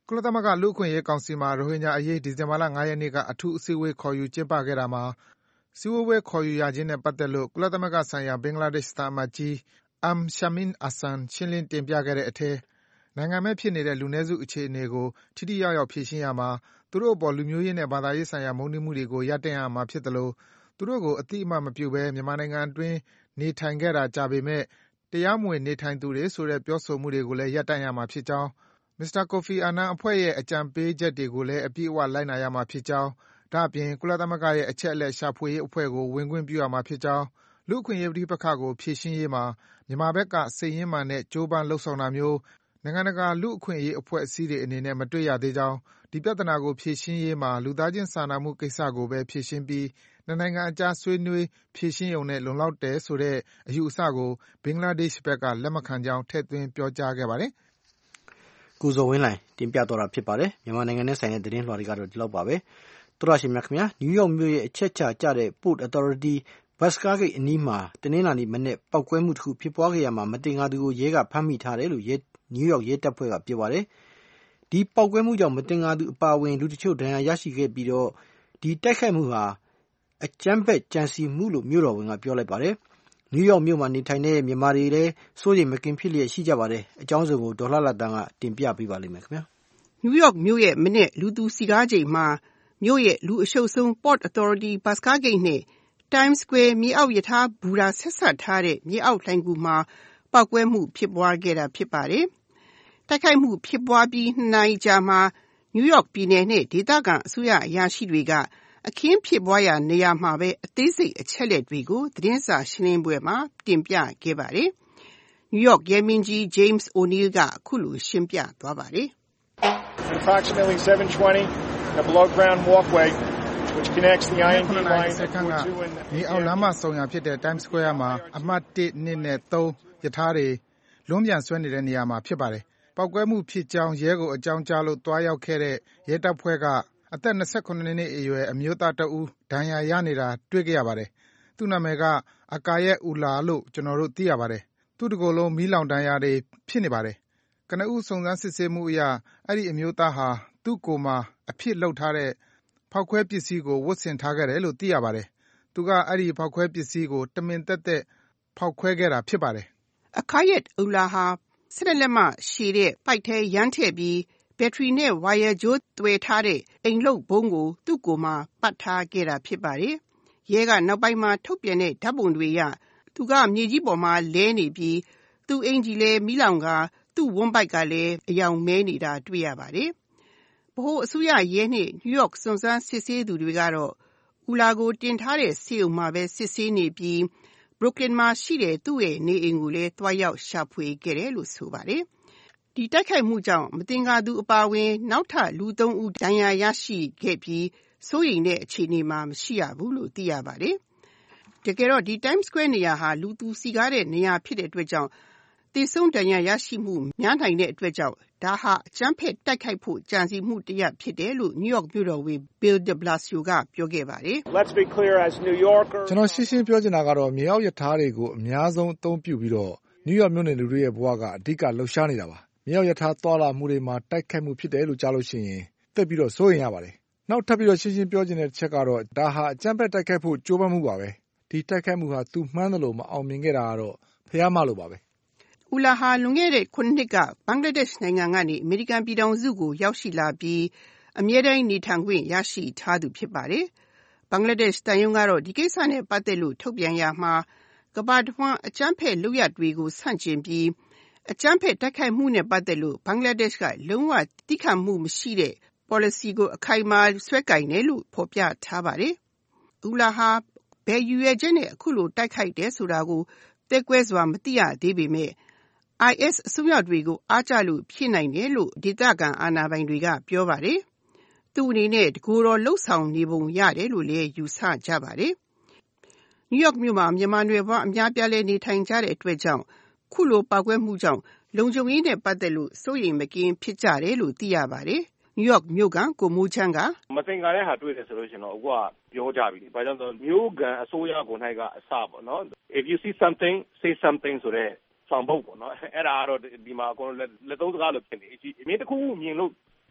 ကုလသမဂ္ဂလူ့အခွင့်အရေးကောင်စီမှာရိုဟင်ဂျာအရေးဒီဇင်ဘာလ ၅ ရက်နေ့ကအထူးအစည်းအဝေးခေါ်ယူကျင်းပခဲ့တာမှာစည်းဝေးပွဲခေါ်ယူရခြင်းနဲ့ပတ်သက်လို့ကုလသမဂ္ဂဆိုင်ရာဘင်္ဂလားဒေ့ရှ်သံအမတ်ကြီး Amshamin Ahsan ရှင်းလင်းတင်ပြခဲ့တဲ့အထဲနိုင်ငံမဲ့ဖြစ်နေတဲ့လူနည်းစုအခြေအနေကိုထိထိရောက်ရောက်ဖြေရှင်းရမှာသူတို့အပေါ်လူမျိုးရေးနဲ့ဘာသာရေးဆိုင်ရာမုန်းတီးမှုတွေကိုရပ်တန့်ရမှာဖြစ်သလိုသူတို့ကိုအတိအမှတ်မပြုဘဲမြန်မာနိုင်ငံအတွင်းနေထိုင်ခဲ့တာကြာပေမဲ့တရားမဝင်နေထိုင်သူတွေဆိုတဲ့ပြောဆိုမှုတွေကိုလည်းရပ်တန့်ရမှာဖြစ်ကြောင်းမစ္စတာကိုဖီအာနန်အဖွဲ့ရဲ့အကြံပေးချက်တွေကိုလည်းအပြည့်အဝလိုက်နာရမှာဖြစ်ကြောင်းဒါ့အပြင်ကုလသမဂ္ဂရဲ့အချက်အလက်ရှာဖွေရေးအဖွဲ့ကိုဝင်ခွင့်ပြုရမှာဖြစ်ကြောင်းလူ့အခွင့်အရေးပဋိပက္ခကိုဖြေရှင်းရေးမှာမြန်မာဘက်ကစိတ်ရင်းမှန်တဲ့ကြိုးပမ်းလုပ်ဆောင်တာမျိုးနိုင်ငံတကာလူ့အခွင့်အရေးအဖွဲ့အစည်းတွေအနေနဲ့မတွေ့ရသေးကြောင်းဒီပြဿနာကိုဖြေရှင်းရေးမှာလူသားချင်းစာနာမှုကိစ္စကိုပဲဖြေရှင်းပြီးနှစ်နိုင်ငံအကြားဆွေးနွေးဖြေရှင်းရုံနဲ့လုံလောက်တယ်ဆိုတဲ့အယူအဆကိုဘင်္ဂလားဒေ့ရှ်ဘက်ကလက်မခံကြောင်းထည့်သွင်းပြောကြားခဲ့ပါတယ်။ကိုဇော်ဝင်းလှိုင်တင်ပြသွားတာဖြစ်ပါတယ်။မြန်မာနိုင်ငံနဲ့ဆိုင်တဲ့သတင်းလွှာတွေကတော့ဒီလောက်ပါပဲ။သောရရှိမြတ်ခင်ဗျာနယူးယောက်မြို့ရဲ့အချက်ချကြတဲ့ Port Authority ဘတ်စကားဂိတ်အနီးမှာတနင်္လာနေ့မနေ့ပောက်ကွဲမှုတစ်ခုဖြစ်ပွားခဲ့ရမှာမတင်ကားသူကိုရဲကဖမ်းမိထားတယ်လို့နယူးယောက်ရဲတပ်ဖွဲ့ကပြောပါတယ်။ဒီပောက်ကွဲမှုကြောင့်မတင်ကားသူအပါအဝင်လူတချို့ဒဏ်ရာရရှိခဲ့ပြီးတော့ဒီတိုက်ခိုက်မှုဟာအကြမ်းဖက်ကြံစည်မှုလို့မြို့တော်ဝန်ကပြောလိုက်ပါတယ်။နယူးယောက်မြို့မှာနေထိုင်တဲ့မြန်မာတွေလည်းစိုးရိမ်မကင်းဖြစ်လျက်ရှိကြပါတယ်။အကြောင်းစုံကိုဒေါ်လှလှတန်းကတင်ပြပေးပါလိမ့်မယ်ခင်ဗျာ။နယူးယောက်မြို့ရဲ့မနေ့လူသူစီကားချိန်မှာမြို့ရဲ့လူအရှုပ်ဆုံး Port Authority ဘတ်စကားဂိတ်နဲ့ Times Square မြေအောက်ရထားဘူတာဆက်ဆက်ထားတဲ့မြေအောက်လှိုဏ်ဂူမှာပောက်ကွဲမှုဖြစ်ပွားခဲ့တာဖြစ်ပါတယ်။တိုက်ခိုက်မှုဖြစ်ပွားပြီးနှစ်နာရီကြာမှာနယူးယောက်ပြည်နယ်နဲ့ဒေသခံအစိုးရအရာရှိတွေကအခင်းဖြစ်ပွားရာနေရာမှာပဲအသေးစိတ်အချက်လက်တွေကိုသတင်းစာရှင်းလင်းပွဲမှာတင်ပြခဲ့ပါတယ်။ New York ရဲမင်းကြီး James O'Neill ကအခုလိုရှင်းပြသွားပါတယ်။ Approximately seven twenty, a below ground walkway which connects the I and D line to two and မြေအောက်လမ်းမဆောင်ရာဖြစ်တဲ့ Times Square မှာအမှတ်one နှစ်နဲ့threeရထားတွေလွန်းပြန်ဆွဲနေတဲ့နေရာမှာဖြစ်ပါတယ်။ပောက်ကွဲမှုဖြစ်ကြောင်းရဲကိုအကြောင်းကြားလို့တွားရောက်ခဲ့တဲ့ရဲတပ်ဖွဲ့ကအသက်twenty-sevenနှစ်အရွယ်အမျိုးသားတဦးဒဏ်ရာရနေတာတွေ့ခဲ့ရပါတယ်။သူ့နာမည်က Akayed Ullah လို့ကျွန်တော်တို့သိရပါတယ်။သူ့တကိုယ်လုံးမီးလောင်ဒဏ်ရာတွေဖြစ်နေပါတယ်။ကနဦးစုံစမ်းစစ်ဆေးမှုအရအဲ့ဒီအမျိုးသားဟာသူ့ကိုယ်မှာအဖြစ်လုပ်ထားတဲ့ဖောက်ခွဲပစ္စည်းကိုဝတ်ဆင်ထားခဲ့တယ်လို့သိရပါတယ်။သူကအဲ့ဒီဖောက်ခွဲပစ္စည်းကိုတမင်သက်သက်ဖောက်ခွဲခဲ့တာဖြစ်ပါတယ်။ Akayed Ullah ဟာsevenလက်မရှည်တဲ့ပိုက်ထဲရမ်းထည့်ပြီးဘက်ထရီနဲ့ဝါယာကြိုးသွယ်ထားတဲ့အိမ်လုပ်ဘုံးကိုသူ့ကိုယ်မှာပတ်ထားခဲ့တာဖြစ်ပါတယ်။ရဲကနောက်ပိုင်းမှာထုတ်ပြန်တဲ့ဓာတ်ပုံတွေအရသူကမြေကြီးပေါ်မှာလဲနေပြီးသူ့အင်ကြီးလည်းမီးလောင်ကသူ့ဝန်းပိုက်ကလည်းအယောင်မဲနေတာတွေ့ရပါတယ်။ဗဟိုအစိုးရရဲနဲ့ New York စုံစမ်းစစ်ဆေးသူတွေကတော့ Ullah ကိုတင်ထားတဲ့ဆေးရုံမှာပဲစစ်ဆေးနေပြီး Brooklyn မှာရှိတဲ့သူ့ရဲ့နေအိမ်ကိုလည်းတွားရောက်ရှာဖွေခဲ့တယ်လို့ဆိုပါတယ်။ဒီတိုက်ခိုက်မှုကြောင့်မတင်ကားသူအပါအဝင်နောက်ထပ်လူthreeဦးဒဏ်ရာရရှိခဲ့ပြီးစိုးရိမ်တဲ့အခြေအနေမှာမရှိရဘူးလို့သိရပါတယ်။တကယ်တော့ဒီ Times Square နေရာဟာလူသူစီကားတဲ့နေရာဖြစ်တဲ့အတွက်ကြောင့်သေဆုံးဒဏ်ရာရရှိမှုများနိုင်တဲ့အတွက်ကြောင့်ဒါဟာအကြမ်းဖက်တိုက်ခိုက်ဖို့ကြံစည်မှုတစ်ရပ်ဖြစ်တယ်လို့ New York မြို့တော်ဝန် Bill de Blasio ကပြောခဲ့ပါတယ်။ Let's be clear as New Yorkers ကျွန်တော်ရှင်းရှင်းပြောချင်တာကတော့မြေအောက်ရထားတွေကိုအများဆုံးအသုံးပြုပြီးတော့ New York မြို့နယ်လူတွေရဲ့ဘဝကအဓိကလှုပ်ရှားနေတာပါ။မြေအောက်ရထားသွားလာမှုတွေမှာတိုက်ခိုက်မှုဖြစ်တယ်လို့ကြားလို့ရှိရင်သိပြီးတော့စိုးရိမ်ရပါတယ်။နောက်ထပ်ပြီးတော့ရှင်းရှင်းပြောချင်တဲ့ချက်ကတော့ဒါဟာအကြမ်းဖက်တိုက်ခိုက်ဖို့ကြိုးပမ်းမှုပါပဲ။ဒီတိုက်ခိုက်မှုဟာသူမှန်းသလိုမအောင်မြင်ခဲ့တာကတော့ဖျားမလို့ပါပဲ။ Ullah ဟာလွန်ခဲ့တဲ့ခုနှစ်ကဘင်္ဂလားဒေ့ရှ်နိုင်ငံကနေအမေရိကန်ပြည်ထောင်စုကိုရောက်ရှိလာပြီးအမြဲတမ်းနေထိုင်ခွင့်ရရှိထားသူဖြစ်ပါတယ်။ဘင်္ဂလားဒေ့ရှ်တန်ယုံကတော့ဒီကိစ္စနဲ့ပတ်သက်လို့ထုတ်ပြန်ရမှာကမ္ဘာတဝှမ်းအကြမ်းဖက်လုပ်ရပ်တွေကိုဆန့်ကျင်ပြီးအကြမ်းဖက်တိုက်ခိုက်မှုနဲ့ပတ်သက်လို့ဘင်္ဂလားဒေ့ရှ်ကလုံးဝတိခတ်မှုမရှိတဲ့ policy ကိုအခိုင်အမာဆွဲကိုင်တယ်လို့ဖော်ပြထားပါတယ်။ Ullah ဟာဘယ်ရည်ရွယ်ချက်နဲ့အခုလိုတိုက်ခိုက်တယ်ဆိုတာကိုသဲကွဲစွာမသိရသေးပေမဲ့ I S အစွန်းရောက်တွေကိုအားကျလို့ဖြစ်နိုင်တယ်လို့ဒေသခံအာဏာပိုင်တွေကပြောပါတယ်။သူ့အနေနဲ့တကူတော်လှုပ်ဆောင်နေပုံရတယ်လို့လည်းယူဆကြပါတယ်။ New York မြို့မှာမြန်မာနွယ်ဖွားအများပြားလဲနေထိုင်ကြတဲ့အတွက်ကြောင့်ခုလိုပောက်ကွဲမှုကြောင့်လုံခြုံရေးနဲ့ပတ်သက်လို့စိုးရိမ်မကင်းဖြစ်ကြတယ်လို့သိရပါတယ်။ New York မြို့ကကိုမိုးချမ်းကမသင်္ကာတဲ့ဟာတွေ့တယ်ဆိုလို့ရှိရင်တော့အခုကပြောကြပြီ။ဘာကြောင့်လဲဆိုတော့မြို့ကန်အစိုးရကိုနိုင်ကအစပေါ့နော်။ If you see something, say something ဆိုတဲ့ဆောင်ပုဒ်ပေါ့နော်။အဲ့ဒါကတော့ဒီမှာအကုန်လက်သုံးစကားလို့ဖြစ်နေ။အမြင်တစ်ခုမြင်လို့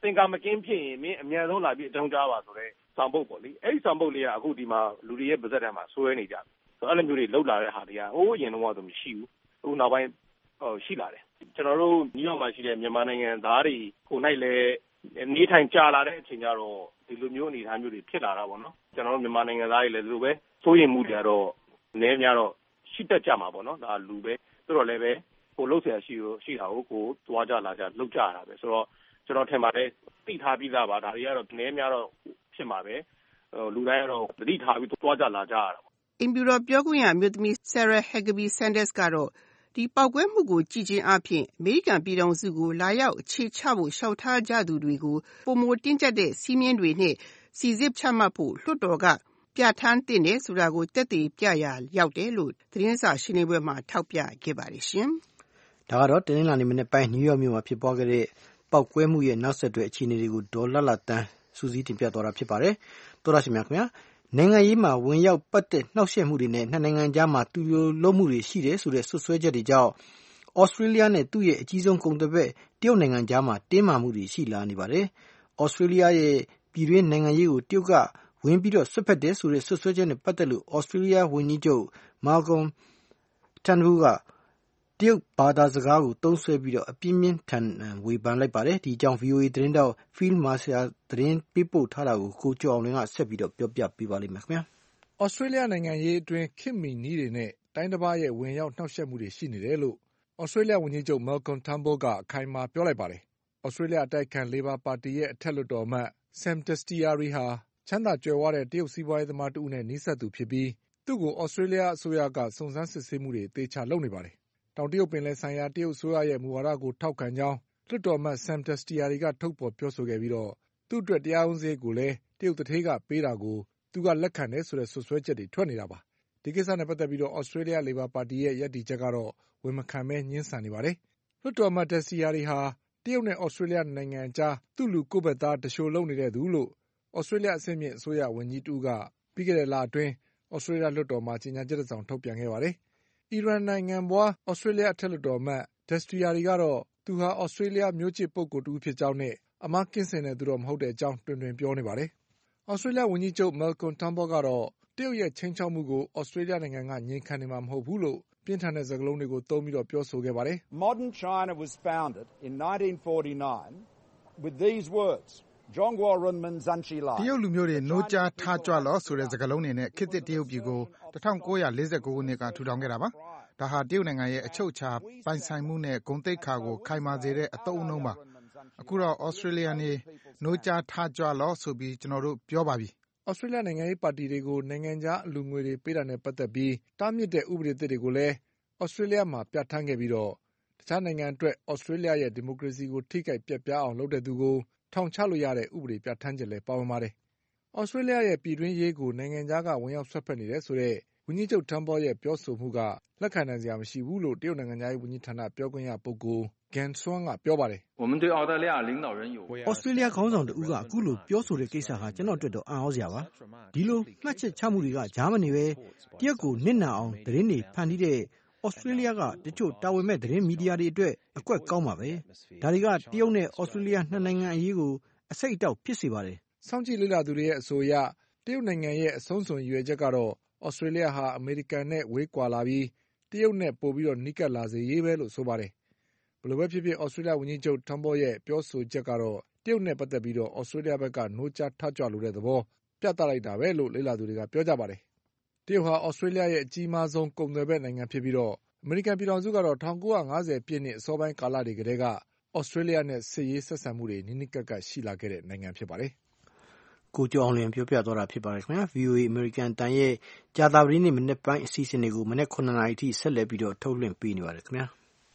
သင်္ကာမကင်းဖြစ်ရင်မင်းအမြန်ဆုံးလာပြီးအကြောင်းကြားပါဆိုတော့ဆောင်ပုတ်ပေါ့လေအဲ့ဒီဆောင်ပုတ်လေးကအခုဒီမှာလူတွေရဲ့ပါဇက်ထဲမှာဆွဲနေကြတယ်ဆိုတော့အဲ့လိုမျိုးတွေလောက်လာတဲ့ဟာတွေကဟိုးအရင်တော့တော့မရှိဘူးအခုနောက်ပိုင်းဟိုရှိလာတယ်ကျွန်တော်တို့နယူးယောက်မှာရှိတဲ့မြန်မာနိုင်ငံသားတွေကိုနိုင်လဲနေထိုင်ကြလာတဲ့အချိန်ကျတော့ဒီလိုမျိုးအနေအထားမျိုးတွေဖြစ်လာတာပေါ့နော်ကျွန်တော်တို့မြန်မာနိုင်ငံသားတွေလည်းဒီလိုပဲစိုးရိမ်မှုတွေကတော့နည်းများတော့ရှိတတ်ကြမှာပေါ့နော်ဒါလူပဲဆိုတော့လည်းပဲကိုလှုပ်ရှားရှိလို့ရှိတာကိုကိုသွားကြလာကြလှုပ်ကြတာပဲဆိုတော့ကျွန်တော်ထင်ပါတယ်သိထားပြီးသားပါဒါတွေကတော့နည်းများတော့ဖြစ်မှာပဲလူတိုင်းကတော့သတိထားပြီးသွားကြလာကြရတာပေါ့အင်ပြူတော်ပြောခွင့်ရအမျိုးသမီး Sarah Huckabee Sanders ကတော့ဒီပောက်ကွဲမှုကိုကြည်ချင်းအဖြစ်အမေရိကန်ပြည်ထောင်စုကိုလာရောက်အခြေချဖို့ရှောက်ထားကြသူတွေကိုပုံမတင်းကျပ်တဲ့စီးမြင်တွေနဲ့စီစစ်ချမှတ်ဖို့လွှတ်တော်ကပြဋ္ဌာန်းတင်တယ်ဆိုတာကိုတက်တည်ပြရာရောက်တယ်လို့သတင်းစာရှင်းလင်းပွဲမှာထောက်ပြခဲ့ပါတယ်ရှင်။ဒါကတော့တင်းလာနေမနေ့ပိုင်းနယူးယောက်မြို့မှာဖြစ်ပွားခဲ့တဲ့ပောက်ကွဲမှုရဲ့နောက်ဆက်တွဲအခြေအနေတွေကိုဒေါ်လာလာတန်းစူးစီးတင်ပြသွားတာဖြစ်ပါတယ်။သောရရှိမြခင်ဗျာနိုင်ငံရေးမှာဝင်ရောက်ပတ်သက်နှောက်ယှက်မှုတွေနဲ့နှစ်နိုင်ငံကြားမှာတူလိုလုံးမှုတွေရှိတယ်ဆိုတဲ့ဆွဆွဲချက်တွေကြောင့်ဩစတြေးလျနဲ့သူ့ရဲ့အကြီးဆုံးကုန်သွယ်ဘက်တရုတ်နိုင်ငံကြားမှာတင်းမာမှုတွေရှိလာနေပါတယ်။ဩစတြေးလျရဲ့ပြည်တွင်းနိုင်ငံရေးကိုတရုတ်ကဝင်ပြီးတော့ဆွတ်ဖက်တယ်ဆိုတဲ့ဆွဆွဲချက်နဲ့ပတ်သက်လို့ဩစတြေးလျဝန်ကြီးချုပ် Malcolm Turnbull ကတရုတ်ဘာသာစကားကိုသုံးဆွဲပြီးတော့အပြင်းပြင်းထန်ဝေဖန်လိုက်ပါတယ်။ဒီအကြောင်း ဗွီအိုအေ သတင်းတောက် Phil Mercer သတင်းပေးပို့ထားတာကိုကိုကျော်အောင်လွင်ကဆက်ပြီးတော့ပြောပြပေးပါလိမ့်မယ်ခင်ဗျာ။ဩစတြေးလျနိုင်ငံရေးအတွင်းခေတ်မီနည်းတွေနဲ့တိုင်းတစ်ပါးရဲ့ဝင်ရောက်နှောက်ယှက်မှုတွေရှိနေတယ်လို့ဩစတြေးလျဝန်ကြီးချုပ် Malcolm Turnbull ကအခိုင်အမာပြောလိုက်ပါတယ်။ဩစတြေးလျအတိုက်အခံ Labor ပါတီရဲ့အထက်လွှတ်တော်အမတ် Sam Dastyari ဟာချမ်းသာကြွယ်ဝတဲ့တရုတ်စီးပွားရေးသမားတဦးနဲ့နီးစပ်သူဖြစ်ပြီးသူ့ကိုဩစတြေးလျအစိုးရကစုံစမ်းစစ်ဆေးမှုတွေအသေးချာလုပ်နေပါတယ်။တောင်တရုတ်ပင်လယ်ဆိုင်ရာတရုတ်အစိုးရရဲ့မူဝါဒကိုထောက်ခံကြောင်းလွှတ်တော်အမတ် Sam Dastyari ကထုတ်ဖော်ပြောဆိုခဲ့ပြီးတော့သူ့အတွက်တရားရုံးစရိတ်ကိုလည်းတရုတ်သူဌေးကပေးတာကိုသူကလက်ခံတယ်ဆိုတဲ့ဆွဆွဲချက်တွေထွက်နေတာပါ။ဒီကိစ္စနဲ့ပတ်သက်ပြီးတော့ဩစတြေးလျ Labor ပါတီရဲ့ရပ်တည်ချက်ကတော့ဝန်မခံဘဲငြင်းဆန်နေပါတယ်။လွှတ်တော်အမတ် Dastyari ဟာတရုတ်နဲ့ဩစတြေးလျနိုင်ငံကြားသူ့လူကိုယ့်ဘက်သားတရှို့လုပ်နေတဲ့သူလို့ဩစတြေးလျအဆင့်မြင့်အစိုးရဝန်ကြီးတူကပြီးခဲ့တဲ့လအတွင်းဩစတြေးလျလွှတ်တော်မှာကြေညာချက်တစ်စောင်ထုတ်ပြန်ခဲ့ပါတယ်။အီရန်နိုင်ငံဘွားဩစတြေးလျအထက်လွှတ်တော်အမတ် Dastyari ကတော့သူဟာဩစတြေးလျမျိုးချစ်ပုဂ္ဂိုလ်တူဖြစ်ကြောင်းနဲ့အမှားကင်းစင်တဲ့သူတော့မဟုတ်တဲ့အကြောင်းတွင်တွင်ပြောနေပါတယ်။ဩစတြေးလျဝန်ကြီးချုပ် Malcolm Turnbull ကတော့တရုတ်ရဲ့ချိန်ချောက်မှုကိုဩစတြေးလျနိုင်ငံကငြိမ်ခံနေမှာမဟုတ်ဘူးလို့ပြင်းထန်တဲ့စကားလုံးတွေကိုသုံးပြီးတော့ပြောဆိုခဲ့ပါတယ်။ Modern China was founded in nineteen forty-nine with these wordsတရုတ်လူမျိုးတွေနိုးကြားထားကြွလော့ဆိုတဲ့စကားလုံးတွေနဲ့ခေတ်သစ်တရုတ်ပြည်ကို၁၉၄၉ခုနှစ်ကထူထောင်ခဲ့တာပါ။ဒါဟာတရုတ်နိုင်ငံရဲ့အချုပ်အခြာပိုင်ဆိုင်မှုနဲ့ဂုဏ်သိက္ခာကိုခိုင်မာစေတဲ့အသုံးအနှုန်းပါ။အခုတော့ဩစတြေးလျနေနိုးကြားထားကြွလော့ဆိုပြီးကျွန်တော်တို့ပြောပါပြီ။ဩစတြေးလျနိုင်ငံရေးပါတီတွေကိုနိုင်ငံခြားအလူငွေတွေပေးတာနဲ့ပတ်သက်ပြီးတားမြစ်တဲ့ဥပဒေသစ်တွေကိုလည်းဩစတြေးလျမှာပြဋ္ဌာန်းခဲ့ပြီးတော့တခြားနိုင်ငံအတွက်ဩစတြေးလျရဲ့ဒီမိုကရေစီကိုထိခိုက်ပျက်ပြားအောင်လုပ်တဲ့သူကိုထောင်ချလို့ရတဲ့ဥပဒေပြဋ္ဌာန်းချက်လည်းပါဝင်ပါတယ်။ဩစတြေးလျရဲ့ပြည်တွင်းရေးကိုနိုင်ငံခြားကဝင်ရောက်ဆွတ်ဖက်နေတယ်ဆိုတဲ့ဝန်ကြီးချုပ် Turnbull ရဲ့ပြောဆိုမှုကလက်ခံနိုင်စရာမရှိဘူးလို့တရုတ်နိုင်ငံသားရေးဝန်ကြီးဌာနပြောခွင့်ရပုဂ္ဂိုလ် Geng Shuang ကပြောပါတယ်။ဩစတြေးလျခေါင်းဆောင်တဦးကအခုလိုပြောဆိုတဲ့ကိစ္စဟာကျွန်တော်အတွက်တော့အံ့ဩစရာပါ။ဒီလိုမှတ်ချက်ချမှုတွေကကြားမနေပဲတရုတ်ကိုနစ်နာအောင်သတင်းတွေဖန်တီးတဲ့ဩစတြေးလျကတချို့တာဝန်မဲ့သတင်းမီဒီယာတွေအတွက်အကွက်ကောင်းပါပဲ။ဒါတွေကတရုတ်နဲ့ဩစတြေးလျနှစ်နိုင်ငံအရေးကိုအစိတ်အတောက်ဖြစ်စေပါတယ်။စောင့်ကြည့်လေ့လာသူတွေရဲ့အဆိုအရတရုတ်နိုင်ငံရဲ့အဆုံးစွန်ရည်ရွယ်ချက်ကတော့ဩစတြေးလျဟာအမေရိကန်နဲ့ဝေးကွာလာပြီးတရုတ်နဲ့ပိုပြီးတော့နီးကပ်လာစေရေးပဲလို့ဆိုပါတယ်။ဘယ်လိုပဲဖြစ်ဖြစ်ဩစတြေးလျဝန်ကြီးချုပ် Turnbull ရဲ့ပြောဆိုချက်ကတော့တရုတ်နဲ့ပတ်သက်ပြီးတော့ဩစတြေးလျဘက်ကနိုးကြားထကြွလိုတဲ့သဘောပြသလိုက်တာပဲလို့လေ့လာသူတွေကပြောကြပါတယ်။တရုတ်ဟာဩစတြေးလျရဲ့အကြီးမားဆုံးကုန်သွယ်ဘက်နိုင်ငံဖြစ်ပြီးတော့အမေရိကန်ပြည်ထောင်စုကတော့၁၉၅၀ပြည့်နှစ်အစောပိုင်းကာလတွေကတည်းကဩစတြေးလျနဲ့စစ်ရေးဆက်ဆံမှုတွေနီးနီးကပ်ကပ်ရှိလာခဲ့တဲ့နိုင်ငံဖြစ်ပါတယ်။ကိုကျော်အောင်လွင်ပြောပြသွားတာဖြစ်ပါတယ်ခင်ဗျာ။ ဗွီအိုအေ American တန်ရဲ့ကြာသပတေးနေ့မနေ့ပိုင်းအစီအစဉ်တွေကိုမနေ့ခုနှစ်နာရီထိဆက်လက်ပြီးတော့ထုတ်လွှင့်ပေးနေပါတယ်ခင်ဗျာ။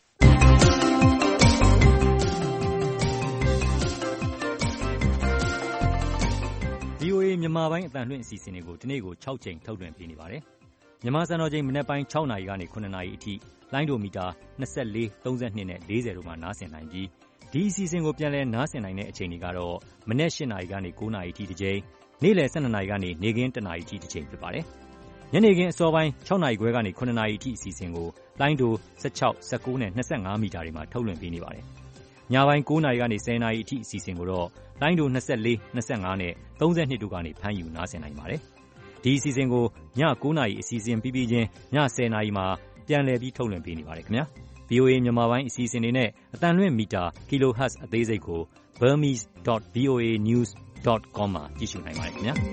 ဗွီအိုအေ မြန်မာပိုင်းအသံလွှင့်အစီအစဉ်တွေကိုဒီနေ့ကို၆ကြိမ်ထုတ်လွှင့်ပေးနေပါတယ်။မြန်မာစံတော်ချိန်မနေ့ပိုင်း၆နာရီကနေခုနှစ်နာရီအထိလိုင်းဒိုမီတာ၂၄ ၃၂နဲ့၄၀တို့မှာနားဆင်နိုင်ပြီးဒီအစီအစဉ်ကိုပြန်လည်နားဆင်နိုင်တဲ့အချိန်တွေကတော့မနေ့၈နာရီကနေ၉နာရီအထိတစ်ကြိမ်နေ့လယ်၁၂နာရီကနေနေ့ခင်း၁နာရီအထိတစ်ကြိမ်ဖြစ်ပါတယ်။ညနေခင်းအစောပိုင်း၆နာရီခွဲကနေခုနှစ်နာရီအထိအစီအစဉ်ကိုလိုင်းဒို၁၆ ၁၉နဲ့၂၅မီတာတွေမှာထုတ်လွှင့်ပေးနေပါတယ်။ညပိုင်း၉နာရီကနေ၁၀နာရီအထိအစီအစဉ်ကိုတော့လိုင်းဒို၂၄, ၂၅နဲ့၃၂တို့ကနေဖမ်းယူနားဆင်နိုင်ပါတယ်။ဒီအစီအစဉ်ကိုည၉နာရီအစီအစဉ်ပြီးပြီးချင်းည၁၀နာရီမှာပြန်လည်ပြီးထုတ်လွှင့်ပေးနေပါတယ်ခင်ဗျာ။ ဗွီအိုအေ မြန်မာပိုင်းအစီအစဉ်တွေနဲ့အသံလွှင့်မီတာ kilohertz အသေးစိတ်ကို burmese dot v o a news dot com မှာကြည့်ရှုနိုင်ပါတယ်ခင်ဗျာ။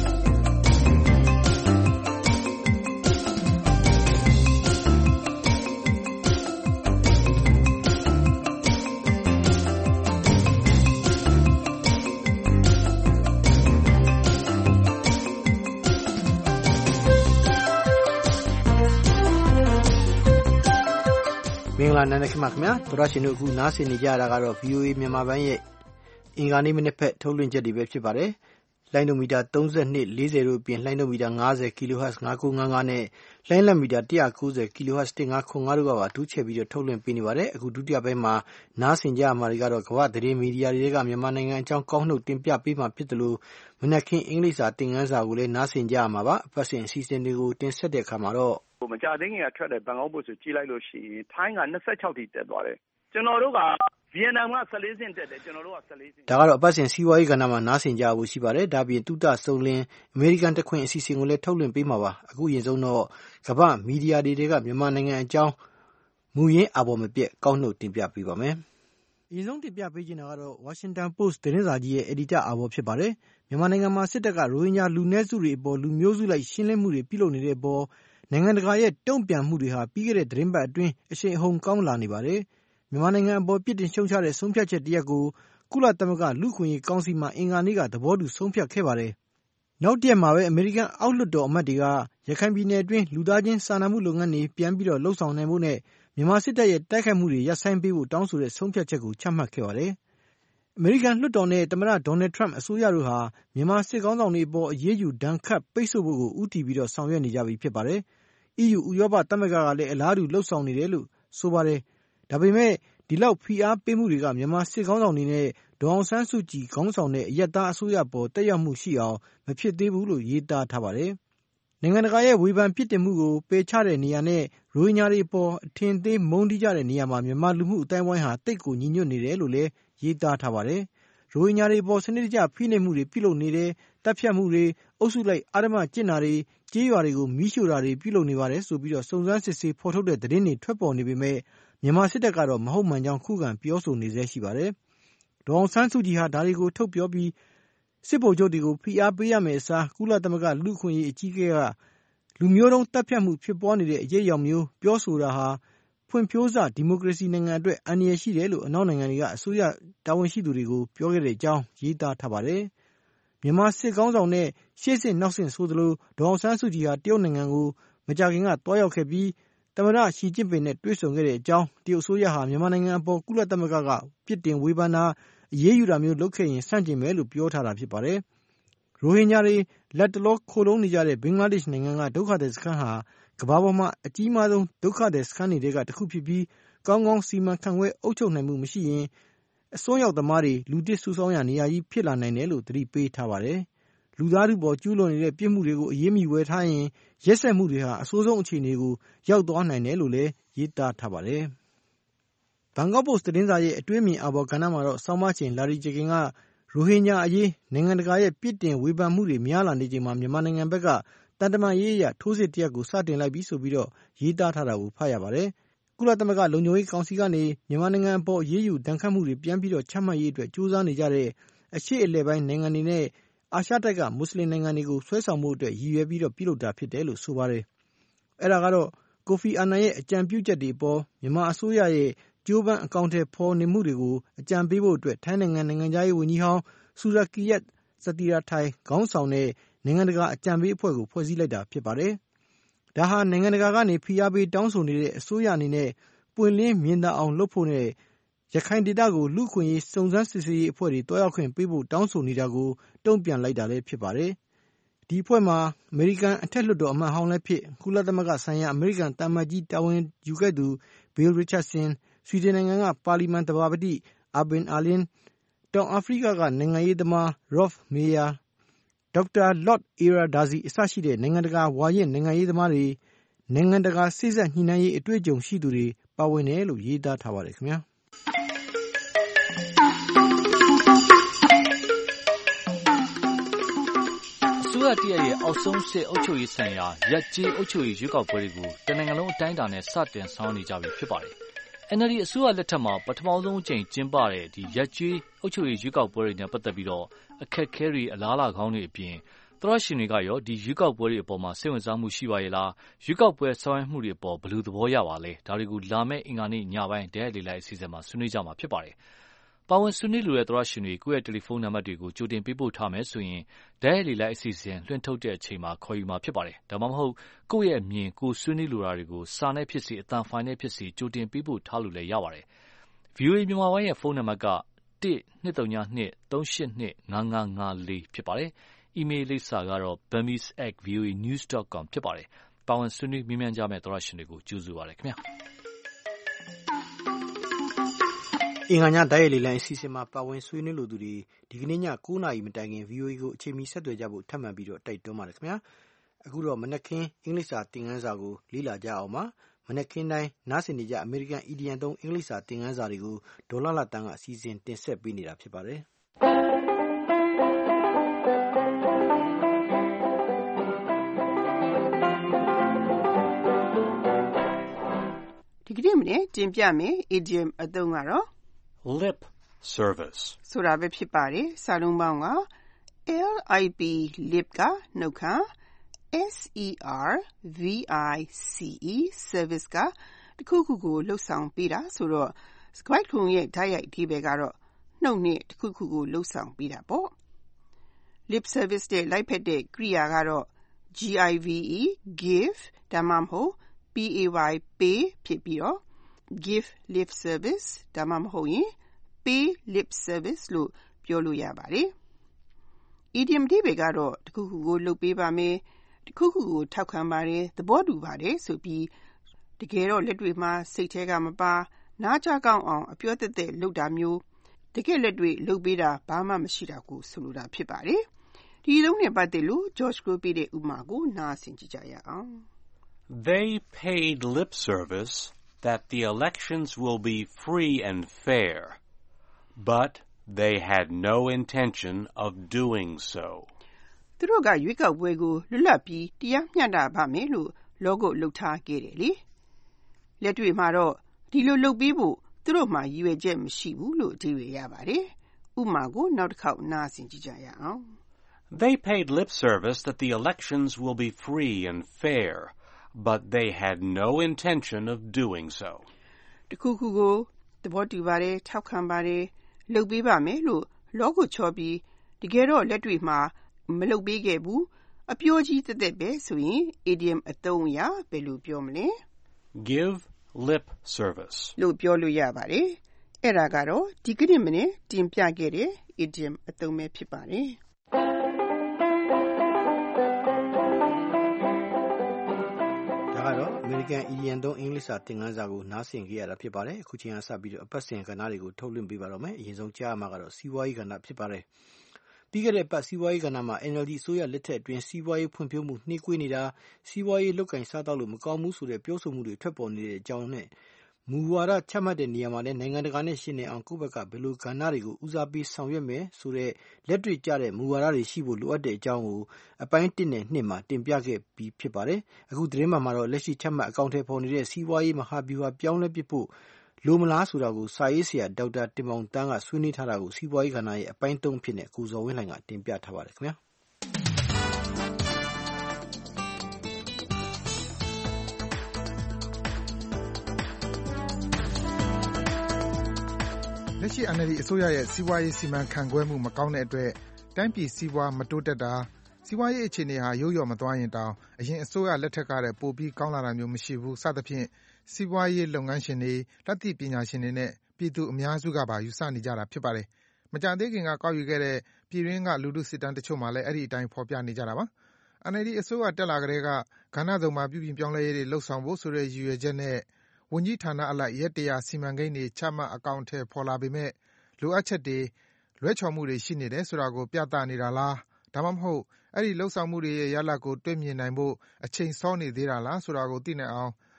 မင်္ဂလာနံနက်ခင်းပါခင်ဗျာသောရရှင်တို့အခုနားဆင်နေကြရတာကတော့ ဗွီအိုအေ မြန်မာပိုင်းရဲ့အင်္ဂါနေ့မနေ့ဖက်ထုတ်လွှင့်ချက်တွေပဲဖြစ်ပါတယ်လိုင်းဒိုမီတာ၃၂, ၄၀တို့အပြင်လိုင်းဒိုမီတာ၅၀ kilohertz ၅၉၅၅နဲ့လိုင်းလံမီတာ၁၉၀ kilohertz ၁၅၇၅တို့ကပါတူးချဲ့ပြီးတော့ထုတ်လွှင့်ပေးနေပါတယ်အခုဒုတိယပိုင်းမှာနားဆင်ကြရမှာတွေကတော့ကမ္ဘာသတင်းမီဒီယာတွေကမြန်မာနိုင်ငံအကြောင်းကောက်နှုတ်တင်ပြပေးမှာဖြစ်တယ်လို့မနက်ခင်းအင်္ဂလိပ်စာသင်ခန်းစာကိုလည်းနားဆင်ကြရမှာပါအပတ်စဉ်အစီအစဉ်တွေကိုတင်ဆက်တဲ့အခါမှာတော့မကြသေးခင်ကထွက်တဲ့ဘန်ကောက်ပို့ဆိုကြည့်လိုက်လို့ရှိရင်ထိုင်းက၂၆ထိတက်သွားတယ်ကျွန်တော်တို့ကဗီယက်နမ်က၁၄ဆင့်တက်တယ်ကျွန်တော်တို့က၁၄ဆင့်ဒါကတော့အပတ်စဉ်စီးပွားရေးကဏ္ဍမှာနားဆင်ကြဖို့ရှိပါတယ်ဒါပြင်တုတဆုံလင်းအမေရိကန်တခွင်အစီအစဉ်ကိုလည်းထုတ်လွှင့်ပေးမှာပါအခုရင်ဆုံးတော့ကမ္ဘာမီဒီယာတွေကမြန်မာနိုင်ငံအကြောင်းမူရင်းအပေါ်မပြတ်ကောက်နှုတ်တင်ပြပေးပါမယ်အရင်ဆုံးတင်ပြပေးချင်တာကတော့ Washington Post သတင်းစာကြီးရဲ့ editor အဘော်ဖြစ်ပါတယ်မြန်မာနိုင်ငံမှာစစ်တပ်ကရိုဟင်ဂျာလူနည်းစုတွေအပေါ်လူမျိုးစုလိုက်ရှင်းလင်းမှုတွေပြုလုပ်နေတဲ့အပေါ်နိုင်ငံတကာရဲ့တုံ့ပြန်မှုတွေဟာပြီးခဲ့တဲ့သတင်းပတ်အတွင်းအရှိန်အဟုန်ကောင်းလာနေပါတယ်မြန်မာနိုင်ငံအပေါ်ပြစ်တင်ရှုံချတဲ့ဆုံးဖြတ်ချက်တရက်ကိုကုလသမဂ္ဂလူ့အခွင့်အရေးကောင်စီမှအင်္ဂါနေ့ကသဘောတူဆုံးဖြတ်ခဲ့ပါတယ်နောက်တရက်မှာပဲအမေရိကန်အောက်လွှတ်တော်အမတ်တွေကရခိုင်ပြည်နယ်အတွင်းလူသားချင်းစာနာမှုလုပ်ငန်းတွေပြန်ပြီးတော့လှုပ်ဆောင်နိုင်ဖို့နဲ့မြန်မာစစ်တပ်ရဲ့တိုက်ခိုက်မှုတွေရပ်ဆိုင်းပေးဖို့တောင်းဆိုတဲ့ဆုံးဖြတ်ချက်ကိုချမှတ်ခဲ့ပါတယ်အမေရိကန်လွှတ်တော်နဲ့သမ္မတဒေါ်နယ်ထရန့်အစိုးရတို့ဟာမြန်မာစစ်ကောင်ဆောင်တွေအပေါ်အရေးယူဒဏ်ခတ်ပိတ်ဆို့ဖို့ကိုဦးတည်ပြီးတော့ဆောင်ရွက်နေကြပြီဖြစ်ပါတယ်အီးယူဥရောပသမဂ္ဂကလည်းအလားတူလှုပ်ဆောင်နေတယ်လို့ဆိုပါတယ်ဒါပေမဲ့ဒီလောက်ဖိအားပေးမှုတွေကမြန်မာစစ်ခေါင်းဆောင်တွေနဲ့ဒေါ်အောင်ဆန်းစုကြည်ခေါင်းဆောင်တဲ့အရပ်သားအစိုးရပေါ်တက်ရောက်မှုရှိအောင်မဖြစ်သေးဘူးလို့ရေးသားထားပါတယ်နိုင်ငံတကာရဲ့ဝေဖန်ပြစ်တင်မှုကိုပယ်ချတဲ့နေရာနဲ့ရိုဟင်ဂျာတွေအပေါ်အထင်သေးမုန်းတီးကြတဲ့နေရာမှာမြန်မာလူမှုအတိုင်းဝိုင်းဟာတိတ်ကိုညီညွတ်နေတယ်လို့လည်းရေးသားထားပါတယ်ရိုဟင်ဂျာတွေပေါ်စနစ်တကျဖိနှိပ်မှုတွေပြုလုပ်နေတယ်တပ်ဖြတ်မှုတွေအုပ်စုလိုက်အာဓမ္မကျင့်တာတွေကြေးရွာတွေကိုမီးရှို့တာတွေပြုလုပ်နေပါတယ်ဆိုပြီးတော့စုံစမ်းစစ်ဆေးဖော်ထုတ်တဲ့သတင်းတွေထွက်ပေါ်နေပေမဲ့မြန်မာစစ်တပ်ကတော့မဟုတ်မှန်ကြောင်းခုခံပြောဆိုနေဆဲရှိပါတယ်ဒေါ်အောင်ဆန်းစုကြည်ဟာဒါတွေကိုထုတ်ပြောပြီးစစ်ဗိုလ်ချုပ်တွေကိုဖိအားပေးရမယ်အစားကုလသမဂ္ဂလူ့အခွင့်အရေးအကြီးအကဲကလူမျိုးတုံးတပ်ဖြတ်မှုဖြစ်ပေါ်နေတဲ့အရေးအယောင်မျိုးပြောဆိုတာဟာဖွံ့ဖြိုးစဒီမိုကရေစီနိုင်ငံအတွက်အန္တရာယ်ရှိတယ်လို့အနောက်နိုင်ငံတွေကအစိုးရတာဝန်ရှိသူတွေကိုပြောခဲ့တဲ့အကြောင်းရေးသားထားပါတယ်မြန်မာစစ်ကောင်းဆောင်နဲ့ရှေ့ဆင့်နောက်ဆင့်ဆိုသလိုဒေါ်အောင်ဆန်းစုကြည်ဟာတရုတ်နိုင်ငံကိုမကြာခင်ကတွားရောက်ခဲ့ပြီးသမ္မတရှီကျင့်ပင်နဲ့တွေ့ဆုံခဲ့တဲ့အကြောင်းတရုတ်အစိုးရဟာမြန်မာနိုင်ငံအပေါ်ကုလသမဂ္ဂကပြစ်တင်ဝေဖန်တာအရေးယူတာမျိုးလုပ်ခဲ့ရင်ဆန့်ကျင်မယ်လို့ပြောထားတာဖြစ်ပါတယ်ရိုဟင်ဂျာတွေလက်တလောခိုလုံးနေကြတဲ့ဘင်္ဂလားဒေ့ရှ်နိုင်ငံကဒုက္ခသည်စခန်းဟာကမ္ဘာပေါ်မှာအကြီးမားဆုံးဒုက္ခသည်စခန်းတွေကတစ်ခုဖြစ်ပြီးကောင်းကောင်းစီမံခန့်ခွဲအုပ်ချုပ်နိုင်မှုမရှိရင်အစွန်းရောက်သမားတွေလူတစ်စုဆောင်းရနေရာကြီးဖြစ်လာနိုင်တယ်လို့သတိပေးထားပါတယ်လူသားထုပေါ်ကျူးလွန်နေတဲ့ပြစ်မှုတွေကိုအရေးမီဝယ်ထားရင်ရက်စက်မှုတွေဟာအဆိုးဆုံးအခြေအနေကိုရောက်သွားနိုင်တယ်လို့လည်းရေးသားထားပါတယ်ဘန်ကောက်ပို့စ်သတင်းစာရဲ့အတွင်းမြင်အဘော်ကဏ္ဍမှာတော့ဆောင်းမချိန်လာရီဂျကင်ကရိုဟင်ဂျာအရေးနိုင်ငံတကာရဲ့ပြစ်တင်ဝေဖန်မှုတွေများလာနေချိန်မှာမြန်မာနိုင်ငံဘက်ကတန်တမာရေးရထိုးစစ်တရက်ကိုစတင်လိုက်ပြီးဆိုပြီးတော့ရေးသားထားတာကိုဖတ်ရပါတယ်ကုလသမဂ္ဂလုံခြုံရေးကောင်စီကနေမြန်မာနိုင်ငံအပေါ်ရေးယူဒဏ်ခတ်မှုတွေပြန်ပြီးတော့ချမှတ်ရေးအတွက်ကြိုးစားနေကြတဲ့အရှေ့အလယ်ပိုင်းနိုင်ငံတွေနဲ့အာရှတိုက်ကမွတ်စလင်နိုင်ငံတွေကိုဆွဲဆောင်မှုအတွက်ရည်ရွယ်ပြီးတော့ပြုလုပ်တာဖြစ်တယ်လို့ဆိုပါတယ်အဲ့ဒါကတော့ကိုဖီအာနန်ရဲ့အကြံပြုချက်တွေပေါ်မြန်မာအစိုးရရဲ့ကျိုးပန်းအကောင့်ထဲပေါ်နေမှုတွေကိုအကြံပေးဖို့အတွက်ထိုင်းနိုင်ငံနိုင်ငံသားရေးဝန်ကြီးဟောင်းဆူရာကီယက်စတီရာထိုင်ခေါင်းဆောင်တဲ့နိုင်ငံတကာအကြံပေးအဖွဲ့ကိုဖွဲ့စည်းလိုက်တာဖြစ်ပါတယ်ဒါဟာနိုင်ငံတကာကနေဖိအားပေးတောင်းဆိုနေတဲ့အစိုးရအနေနဲ့ပွင့်လင်းမြင်သာအောင်လုပ်ဖို့နဲ့ရခိုင်ဒေသကိုလူ့အခွင့်အရေးစုံစမ်းစစ်ဆေးရေးအဖွဲ့တွေတွားရောက်ခွင့်ပေးဖို့တောင်းဆိုနေတာကိုတုံ့ပြန်လိုက်တာလည်းဖြစ်ပါတယ်ဒီအဖွဲ့မှာအမေရိကန်အထက်လွှတ်တော်အမတ်ဟောင်းလည်းဖြစ်ကုလသမဂ္ဂဆိုင်ရာအမေရိကန်တာမန်ကြီးတာဝန်ယူခဲ့သူဘီလ်ရစ်ချတ်ဆင်ဆွီဒင်နိုင်ငံကပါလီမန်သဘာပတိအာဘင်အာလင်းတောင်အာဖရိကကနိုင်ငံရေးသမားရော့ဖ်မေယာဒေါက်တာလော့ဒ်အေရာဒါစီအစရှိတဲ့နိုင်ငံတကာဝါရင့်နိုင်ငံရေးသမားတွေနိုင်ငံတကာစိစက်ညှိနှိုင်းရေးအတွေ့အကြုံရှိသူတွေပါဝင်တယ်လို့ရေးသားထားပါတယ်ခင်ဗျာအစိုးရတရပ်ရဲ့အောက်ဆုံးစစ်အုပ်ချုပ်ရေးဆိုင်ရာရပ်ကျေးအုပ်ချုပ်ရေးရွေးကောက်ပွဲတွေကိုတနိုင်ငံလုံးအတိုင်းအတာနဲ့စတင်ဆောင်ရွက်နေကြပြီဖြစ်ပါတယ်။ အန်အယ်လ်ဒီ အစိုးရလက်ထက်မှာပထမဆုံးအကြိမ်ကျင်းပတဲ့ဒီရပ်ကျေးအုပ်ချုပ်ရေးရွေးကောက်ပွဲတွေနဲ့ပတ်သက်ပြီးတော့အခက်အခဲတွေအလားအလာကောင်းတွေအပြင်သောတရှင်တွေကရောဒီရွေးကောက်ပွဲတွေအပေါ်မှာစိတ်ဝင်စားမှုရှိပါရဲ့လားရွေးကောက်ပွဲဆောင်ရွက်မှုတွေအပေါ်ဘယ်လိုသဘောရပါလဲဒါတွေကိုလာမယ့်အင်္ဂါနေ့ညပိုင်းဒဲလေလိုက်အစီအစဉ်မှာဆွေးနွေးကြမှာဖြစ်ပါတယ်။ပါဝင်ဆွေးနွေးလိုတဲ့သောတရှင်တွေကိုယ့်ရဲ့တယ်လီဖုန်းနံပါတ်တွေကိုကြိုတင်ပေးပို့ထားမယ်ဆိုရင်ဒဲလေလိုက်အစီအစဉ်လွှင့်ထုတ်တဲ့အချိန်မှာခေါ်ယူမှာဖြစ်ပါတယ်။ဒါမှမဟုတ်ကိုယ့်ရဲ့အမြင်ကိုဆွေးနွေးလိုတာတွေကိုစာနဲ့ဖြစ်စေအသံဖိုင်နဲ့ဖြစ်စေကြိုတင်ပေးပို့ထားလို့လည်းရပါတယ်။ ဗွီအိုအေမြန်မာပိုင်းရဲ့ဖုန်းနံပါတ်ကတစ် နှစ် သုံး နှစ် သုံး ရှစ် နှစ် ငါး ငါး ငါး လေးဖြစ်ပါတယ်။ အီးမေးလ်လိပ်စာကတော့ burmese at voanews dot com ဖြစ်ပါတယ်။ပါဝင်ဆွေးနွေးမေးမြန်းကြမယ့်သောတရှင်တွေကိုကြိုဆိုပါရစေခင်ဗျာ။အင်္ဂါညတိုက်ရိုက်လေလံအစီအစဉ်မှာပါဝင်ဆွေးနွေးလိုသူတွေဒီကနေ့ညကိုးနာရီမတိုင်ခင် ဗွီအိုအေကိုအချိန်မီဆက်သွယ်ကြဖို့ထပ်မံပြီးတော့တိုက်တွန်းပါတယ်ခင်ဗျာ။အခုတော့မနက်ခင်းအင်္ဂလိပ်စာသင်ခန်းစာကိုလေ့လာကြအောင်ပါ။မနက်ခင်းတိုင်းနားဆင်နေကြအမေရိကန်အီဒီယံသုံးအင်္ဂလိပ်စာသင်ခန်းစာတွေကိုဒေါ်လာလာတန်းကအစီအစဉ်တင်ဆက်ပေးနေတာဖြစ်ပါတယ်။ဒီကနေ့မနေ့တင်ပြမယ် idiom အသုံးကတော့ lip service ဆိုတာပဲဖြစ်ပါတယ်စာလုံးပေါင်းက lip lip ကနှုတ်ခမ်း service service ကတခုခုကိုလှုပ်ဆောင်ပေးတာဆိုတော့စကားခုံရဲ့ဓာတ်ရိုက်အဓိပ္ပာယ်ကတော့နှုတ်နဲ့တခုခုကိုလှုပ်ဆောင်ပေးတာပေါ့ lip service တဲ့လိုက်ဖက်တဲ့ကရိယာကတော့ give give ဒါမှမဟုတ်pay pay ဖြစ်ပြီးတော့ give lip service ဒါမှမဟုတ်ရင် pay lip service လို့ပြောလို့ရပါတယ်။ idiom အဓိပ္ပာယ်ကတော့တခုခုကိုလုပ်ပေးပါမယ်တခုခုကိုထောက်ခံပါတယ်သဘောတူပါတယ်ဆိုပြီးတကယ်တော့လက်တွေ့မှာစိတ်ထဲကမပါနားကြကောင်းအောင်အပြောသက်သက်လုပ်တာမျိုးတကယ်လက်တွေ့လုပ်ပေးတာဘာမှမရှိတာကိုဆိုလိုတာဖြစ်ပါတယ်။ဒီလုံးနဲ့ပတ်သက်လို့ George ကိုပြတဲ့ဥပမာကိုနားဆင်ကြည့်ကြရအောင်။ They paid lip service that the elections will be free and fair, but they had no intention of doing so. သူတို့ကရွေးကောက်ပွဲကိုလွတ်လပ်ပြီးတရားမျှတပါမယ်လို့လောကုတ်လုပ်ထားခဲ့တယ်လေ။လက်တွေ့မှာတော့ဒီလိုလုပ်ပေးဖို့သူတို့မှရည်ရွယ်ချက်မရှိဘူးလို့အဓိပ္ပာယ်ရပါတယ်။ဥပမာကိုနောက်တစ်ခေါက်နားဆင်ကြည့်ကြရအောင်။ They paid lip service that the elections will be free and fair, but they had no intention of doing so. တခုခုကိုသဘောတူပါတယ်ထောက်ခံပါတယ်လုပ်ပေးပါမယ်လို့လောကုတ်ချောပြီးတကယ်တော့လက်တွေ့မှာမလုပ်ပေးခဲ့ဘူးအပြောကြီးသက်သက်ပဲဆိုရင် idiom အသုံးအရဘယ်လိုပြောမလဲ Give lip service လို့ပြောလို့ရပါတယ်အဲ့ဒါကတော့ဒီကနေ့မနေ့တင်ပြခဲ့တဲ့ idiom အသုံးပဲဖြစ်ပါတယ်ဒါကတော့ American Idiom သုံးအင်္ဂလိပ်စာသင်ခန်းစာကိုနားဆင်ကြရတာဖြစ်ပါတယ်အခုချိန်ကစပြီးတော့အပတ်စဉ်ကဏ္ဍတွေကိုထုတ်လွှင့်ပေးပါတော့မယ်အရင်ဆုံးကြားမှာကတော့စီးပွားရေးကဏ္ဍဖြစ်ပါတယ်ပြီးခဲ့တဲ့အပတ်စီးပွားရေးကဏ္ဍမှာ N L D အစိုးရလက်ထက်အတွင်းစီးပွားရေးဖွံ့ဖြိုးမှုနှေးကွေးနေတာစီးပွားရေးလုပ်ကင်စားတောက်လို့မကောင်းဘူးဆိုတဲ့ပြောဆိုမှုတွေထွက်ပေါ်နေတဲ့အကြောင်းနဲ့မူဝါဒချမှတ်တဲ့နေရာမှာလည်းနိုင်ငံတကာနဲ့ရှင်းနေအောင်ကိုယ့်ဘက်ကဘယ်လိုကဏ္ဍတွေကိုဦးစားပေးဆောင်ရွက်မယ်ဆိုတဲ့လက်တွေ့ကျတဲ့မူဝါဒတွေရှိဖို့လိုအပ်တဲ့အကြောင်းကိုအပိုင်းတစ်နဲ့နှစ်မှာတင်ပြခဲ့ပြီးဖြစ်ပါတယ်အခုသတင်းမှာတော့လက်ရှိချမှတ်အကောင့်ထဲပေါ်နေတဲ့စီးပွားရေးမဟာဗျူဟာပြောင်းလဲပစ်ဖို့လိုမလားဆိုတာကိုစာရေးဆရာဒေါက်တာတင်မောင်တန်းကဆွေးနွေးထားတာကိုစီးပွားရေးကဏ္ဍရဲ့အပိုင်းသုံးဖြစ်နေကိုဇော်ဝင်းလှိုင်ကတင်ပြထားပါတယ်ခင်ဗျာလက်ရှိ N L D အစိုးရရဲ့စီးပွားရေးစီမံခန့်ခွဲမှုမကောင်းတဲ့အတွက်တိုင်းပြည်စီးပွားမတိုးတက်တာစီးပွားရေးအခြေအနေဟာယုတ်လျော့မသွားရင်တောင်အရင်အစိုးရလက်ထက်ကတည်းကပိုပြီးကောင်းလာတာမျိုးမရှိဘူးစသဖြင့်စီးပွားရေးလုပ်ငန်းရှင်တွေလက်သိပညာရှင်တွေနဲ့ပြည်သူအများစုကပါယူဆနေကြတာဖြစ်ပါတယ်။မကြာသေးခင်ကကောက်ယူခဲ့တဲ့ပြည်တွင်းကလူထုစစ်တမ်းတချို့မှာလည်းအဲ့ဒီအတိုင်းဖော်ပြနေကြတာပါ။ N L D အစိုးရတက်လာကတည်းကကဏ္ဍစုံမှာပြုပြင်ပြောင်းလဲရေးတွေလှုပ်ဆောင်ဖို့ဆိုတဲ့ရည်ရွယ်ချက်နဲ့ဝန်ကြီးဌာနအလိုက်ရက်တရာစီမံကိန်းတွေချမှတ်အကောင့်ထဲပေါ်လာပေမဲ့လိုအပ်ချက်တွေလွဲချော်မှုတွေရှိနေတယ်ဆိုတာကိုပြသနေတာလားဒါမှမဟုတ်အဲ့ဒီလှုပ်ဆောင်မှုတွေရဲ့ရလဒ်ကိုတွေ့မြင်နိုင်ဖို့အချိန်စောနေသေးတာလားဆိုတာကိုသိနိုင်အောင်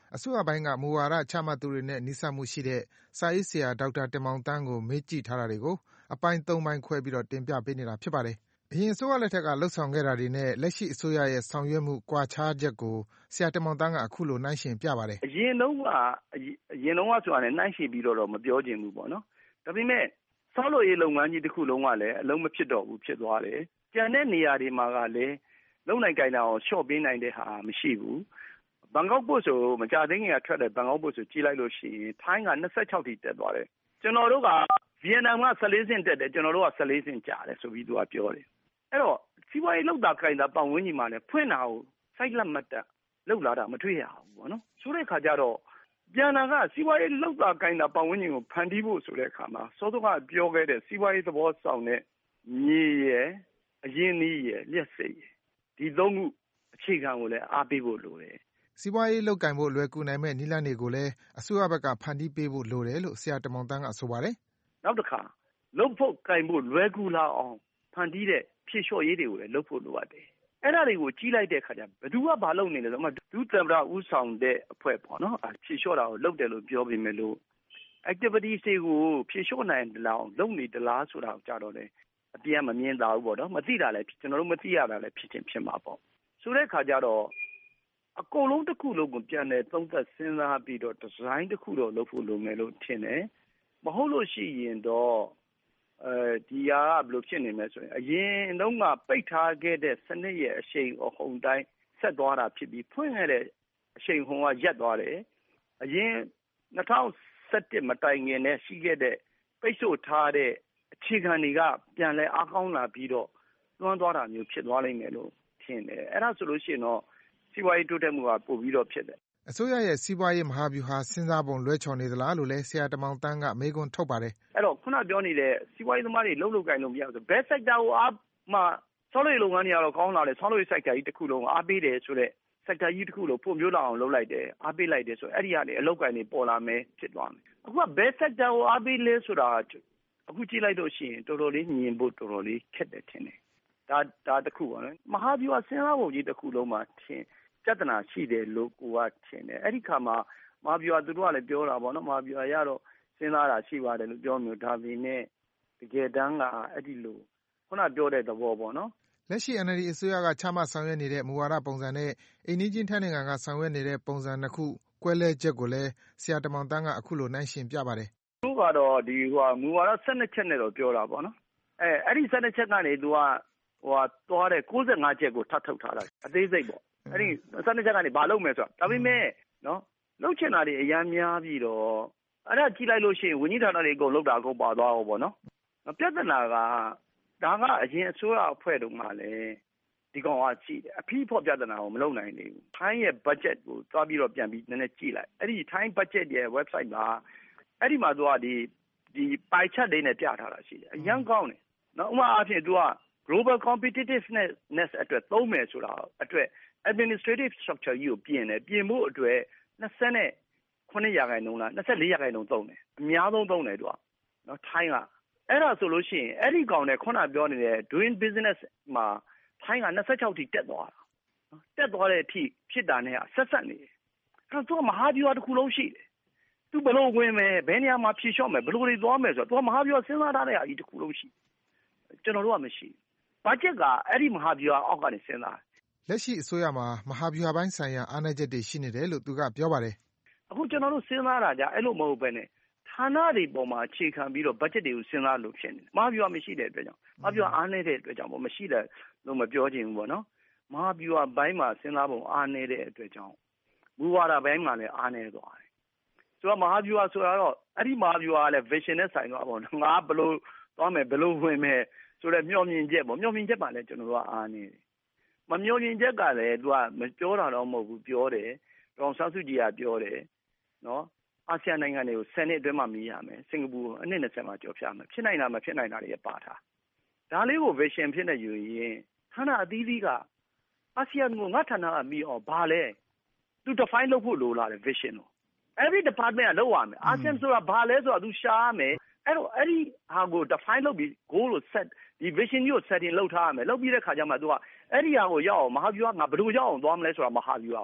အစိုးရပိုင်းကမူဝါဒချမှတ်သူတွေနဲ့နီးစပ်မှုရှိတဲ့စာရေးဆရာဒေါက်တာတင်မောင်သန်းကိုမေးကြည့်ထားတာတွေကိုအပိုင်းသုံးပိုင်းခွဲပြီးတင်ပြပေးနေတာဖြစ်ပါတယ်။အရင်အစိုးရလက်ထက်ကလှုပ်ဆောင်ခဲ့တာတွေနဲ့လက်ရှိအစိုးရရဲ့ဆောင်ရွက်မှုကွာခြားချက်ကိုဆရာတင်မောင်သန်းကအခုလိုနှိုင်းယှဉ်ပြပါတယ်။အရင်တုန်းကအရင်တုန်းကဆိုတာနဲ့နှိုင်းယှဉ်ပြီးတော့မပြောချင်ဘူးပေါ့နော်။ဒါပေမဲ့ဆောက်လုပ်ရေးလုပ်ငန်းကြီးတစ်ခုလုံးကလည်းအလုံးမဖြစ်တော့ဘူးဖြစ်သွားတယ်။ကျန်တဲ့နေရာတွေမှာကလည်းလုံနိုင်ကြိုင်တာကိုရှော့ပေးနိုင်တဲ့ဟာမရှိဘူး။ဘန်ကောက်ပို့ဆိုမကြသေးခင်ကထွက်တဲ့ဘန်ကောက်ပို့ဆိုကြည့်လိုက်လို့ရှိရင်ထိုင်းက၂၆ထိတက်သွားတယ်။ကျွန်တော်တို့ကဗီယက်နမ်က၁၄ဆင့်တက်တယ်ကျွန်တော်တို့က၁၄ဆင့်ကျတယ်ဆိုပြီးသူကပြောတယ်။အဲ့တော့စီးပွားရေးလောက်တာခိုင်တာပတ်ဝန်းကျင်မှာလည်းဖွင့်တာကိုစိုက်လက်မတ်တက်လောက်လာတာမတွေ့ရဘူးပေါ့နော်။ဆိုတဲ့အခါကျတော့ပြန်လာကစီးပွားရေးလောက်တာခိုင်တာပတ်ဝန်းကျင်ကိုဖန်တီးဖို့ဆိုတဲ့အခါမှာစောစောကပြောခဲ့တဲ့စီးပွားရေးသဘောဆောင်တဲ့မြေရယ်အရင်းနှီးရယ်လျှက်စိတ်ရယ်ဒီသုံးခုအခြေခံကိုလည်းအားပေးဖို့လိုတယ်။စီးပွားရေးလုပ်ကိုင်ဖို့လွယ်ကူနိုင်မဲ့နည်းလမ်းတွေကိုလည်းအစိုးရဘက်ကဖန်တီးပေးဖို့လိုတယ်လို့ဆရာတင်မောင်သန်းကဆိုပါတယ်။နောက်တစ်ခါလုပ်ဖို့ကိုင်ဖို့လွယ်ကူလာအောင်ဖန်တီးတဲ့ဖြည့်လျှော့ရေးတွေကိုလည်းလုပ်ဖို့လိုအပ်တယ်။အဲ့ဒါတွေကိုကြီးလိုက်တဲ့အခါကျဘယ်သူကဘာလုပ်နေလဲဆိုတော့ဒုသမ္မတဦးဆောင်တဲ့အဖွဲ့ပေါ့နော်။ဖြည့်လျှော့တာကိုလုပ်တယ်လို့ပြောပေမဲ့လို့ activities တွေကိုဖြည့်လျှော့နိုင်တယ်လားလုပ်နေတယ်လားဆိုတာကိုကြတော့လေအပြည့်မမြင်တာဘူးပေါ့နော်။မသိတာလည်းကျွန်တော်တို့မသိရတာလည်းဖြစ်ချင်းဖြစ်မှာပေါ့။ဆိုတဲ့အခါကျတော့အကုန်လုံးတစ်ခုလုံးကိုပြန်လဲသုံးသပ်စဉ်းစားပြီးတော့ဒီဇိုင်းတစ်ခုတော့လုပ်ဖို့လိုမယ်လို့ထင်တယ်။မဟုတ်လို့ရှိရင်တော့အဲဒီဟာကဘယ်လိုဖြစ်နေမလဲဆိုရင်အရင်တုန်းကပိတ်ထားခဲ့တဲ့စနစ်ရဲ့အရှိန်အဟုန်တိုင်းဆက်သွားတာဖြစ်ပြီးဖွင့်ခဲ့တဲ့အရှိန်ဟုန်ကရပ်သွားတယ်။အရင်၂၀၁၁မတိုင်ခင်နဲ့ရှိခဲ့တဲ့ပိတ်ဆို့ထားတဲ့အခြေခံတွေကပြန်လဲအားကောင်းလာပြီးတော့လွှမ်းသွားတာမျိုးဖြစ်သွားလိမ့်မယ်လို့ထင်တယ်။အဲ့ဒါဆိုလို့ရှိရင်တော့စီးပွားရေးတိုးတက်မှုကပိုပြီးတော့ဖြစ်တယ်။အစိုးရရဲ့စီးပွားရေးမဟာဗျူဟာစဉ်းစားပုံလွဲချော်နေသလားလို့လဲဆရာတင်မောင်သန်းကမေးခွန်းထုတ်ပါတယ်။အဲ့တော့ခုနပြောနေတဲ့စီးပွားရေးသမားတွေလှုပ်လှုပ်ကိုင်လို့မရဘူးဆိုဘယ် sector ကိုအားမှဆောက်လုပ်ရေးလုပ်ငန်းတွေကတော့ကောင်းလာတယ်ဆောက်လုပ်ရေး sector ကြီးတစ်ခုလုံးအားပေးတယ်ဆိုတော့ sector ကြီးတစ်ခုလုံးပုံမျိုးလာအောင်လုပ်လိုက်တယ်အားပေးလိုက်တယ်ဆိုအဲ့ဒီကနေအလုပ်ကိုင်တွေပေါ်လာမယ်ဖြစ်သွားမယ်။အခုကဘယ် sector ကိုအားပေးလဲဆိုတာအခုကြည့်လိုက်လို့ရှိရင်တော်တော်လေးမြင်ဖို့တော်တော်လေးခက်တယ်ထင်တယ်။ဒါဒါတစ်ခုပါနော်။မဟာဗျူဟာစဉ်းစားပုံကြီးတစ်ခုလုံးမှာထင်ပြဿနာရှိတယ်လို့ကိုကထင်တယ်အဲ့ဒီခါမှာမဟာဗျူဟာသူတို့ကလည်းပြောတာပေါ့နော်မဟာဗျူဟာရတော့စဉ်းစားတာရှိပါတယ်လို့ပြောမျိုးဒါပေမဲ့တကယ်တမ်းကအဲ့ဒီလိုခုနပြောတဲ့သဘောပေါ့နော်လက်ရှိ N L D အစိုးရကချမှတ်ဆောင်ရွက်နေတဲ့မူဝါဒပုံစံနဲ့အိမ်နီးချင်းထိုင်းနိုင်ငံကဆောင်ရွက်နေတဲ့ပုံစံနှစ်ခုကွဲလဲချက်ကိုလည်းဆရာတင်မောင်သန်းကအခုလိုနှိုင်းယှဉ်ပြပါတယ်သူကတော့ဒီဟိုမူဝါဒ၁၂ချက်နဲ့တော့ပြောတာပေါ့နော်အဲအဲ့ဒီ၁၂ချက်ကနေသူကဟိုသွားတဲ့၉၅ချက်ကိုထပ်ထုတ်ထားတာအသေးစိတ်ပေါ့အဲ့ဒီ၁၂ချက်ကနေဘာလုပ်မယ်ဆိုတာဒါပေမဲ့နော်လုပ်ချင်တာတွေအများများပြီးတော့အဲ့ဒါကြည့်လိုက်လို့ရှိရင်ဝန်ကြီးဌာနတွေအကုန်လုပ်တာအကုန်ပါသွားအောင်ပေါ့နော်ပြဿနာကဒါကအရင်အစိုးရအဖွဲ့တုန်းကလည်းဒီကောင်ကကြည့်တယ်အဖိဖို့ပြဿနာကိုမလုပ်နိုင်သေးဘူးထိုင်းရဲ့ budget ကိုသွားပြီးတော့ပြန်ပြီးနည်းနည်းကြည့်လိုက်အဲ့ဒီထိုင်း budget ရဲ့ website မှာအဲ့ဒီမှာသူကဒီဒီပိုက်ချက်လေးနဲ့ပြထားတာရှိတယ်အရင်ကောင်းတယ်နော်ဥပမာအားဖြင့်သူက global competitiveness အတွက်သုံးမယ်ဆိုတာအတွက် administrative structure ကြီးကိုပြင်တယ်ပြင်ဖို့အတွက်၂၉ရာခိုင်နှုန်းလား၂၄ရာခိုင်နှုန်းသုံးတယ်အများဆုံးသုံးတယ်သူကနော်ထိုင်းကအဲ့ဒါဆိုလို့ရှိရင်အဲ့ဒီကောင်နဲ့ခုနပြောနေတဲ့ doing business မှာထိုင်းက၂၆ထိတက်သွားတာနော်တက်သွားတဲ့အထိဖြစ်တာနဲ့ဆက်ဆက်နေတယ်အဲ့တော့မဟာဗျူဟာတစ်ခုလုံးရှိတယ်သူဘလို့ဝင်မယ်ဘယ်နေရာမှာဖြည့်လျှော့မယ်ဘလို့တွေသွားမယ်ဆိုတော့သူမဟာဗျူဟာစဉ်းစားထားတဲ့အကြီးတစ်ခုလုံးရှိကျွန်တော်တို့ကမရှိဘတ်ဂျက်ကအဲ့ဒီမဟာဗျူဟာအောက်ကနေစဉ်းစားလက်ရှိအစိုးရမှာမဟာဗျူဟာပိုင်းဆိုင်ရာအားနည်းချက်တွေရှိနေတယ်လို့သူကပြောပါတယ်အခုကျွန်တော်တို့စဉ်းစားတာကြအဲ့လိုမဟုတ်ပဲနဲ့ဌာနတွေပေါ်မှာအခြေခံပြီးတော့ဘတ်ဂျက်တွေကိုစဉ်းစားလို့ဖြစ်နေတယ်မဟာဗျူဟာမရှိတဲ့အတွက်ကြောင့်မဟာဗျူဟာအားနည်းတဲ့အတွက်ကြောင့်ပေါ့မရှိတယ်လို့မပြောချင်ဘူးပေါ့နော်မဟာဗျူဟာဘိုင်းမှာစဉ်းစားပုံအားနည်းတဲ့အတွက်ကြောင့်မူဝါဒဘိုင်းမှာလည်းအားနည်းသွားတယ်ဆိုတော့မဟာဗျူဟာဆိုတာတော့အဲ့ဒီမဟာဗျူဟာကလည်း vision နဲ့ဆိုင်သွားပေါ့နော်ငါဘယ်လိုသွားမယ်ဘယ်လိုဝင်မယ်ဆိုတော့မျှော်မြင်ချက်ပေါ့မျှော်မြင်ချက်ပါလဲကျွန်တော်တို့ကအားနည်းတယ်မမျှော်မြင်ချက်ကလည်းသူကမပြောတာတော့မဟုတ်ဘူးပြောတယ်ဒေါအောင်ဆန်းစုကြည်ကပြောတယ်နော်အာဆီယံနိုင်ငံတွေကိုဆယ်နှစ်အတွင်းမှာမြည်ရမယ်စင်ကာပူအနှစ်၂၀မှာကြော်ဖြတ်မယ်ဖြစ်နိုင်တာမဖြစ်နိုင်တာတွေပါထားဒါလေးကို vision ဖြစ်နေယူရင်ဌာနအသီးသီးကအာဆီယံကိုငါဌာနကမြည်အောင်ဘာလဲသူ define လုပ်ဖို့လိုလာတယ် vision ကို every department ကလုပ်ရမယ်အာဆီယံဆိုတာဘာလဲဆိုတာသူရှားမယ်အဲ့တော့အဲ့ဒီဟာကို define လုပ်ပြီး goal ကို set ဒီ vision ကြီးကို setting လုပ်ထားရမယ်လုပ်ပြီးတဲ့ခါကျမှသူကအဲ့ဒီဟာကိုရောက်အောင်မဟာဗျူဟာငါဘယ်လိုရောက်အောင်သွားမလဲဆိုတာမဟာဗျူဟာကို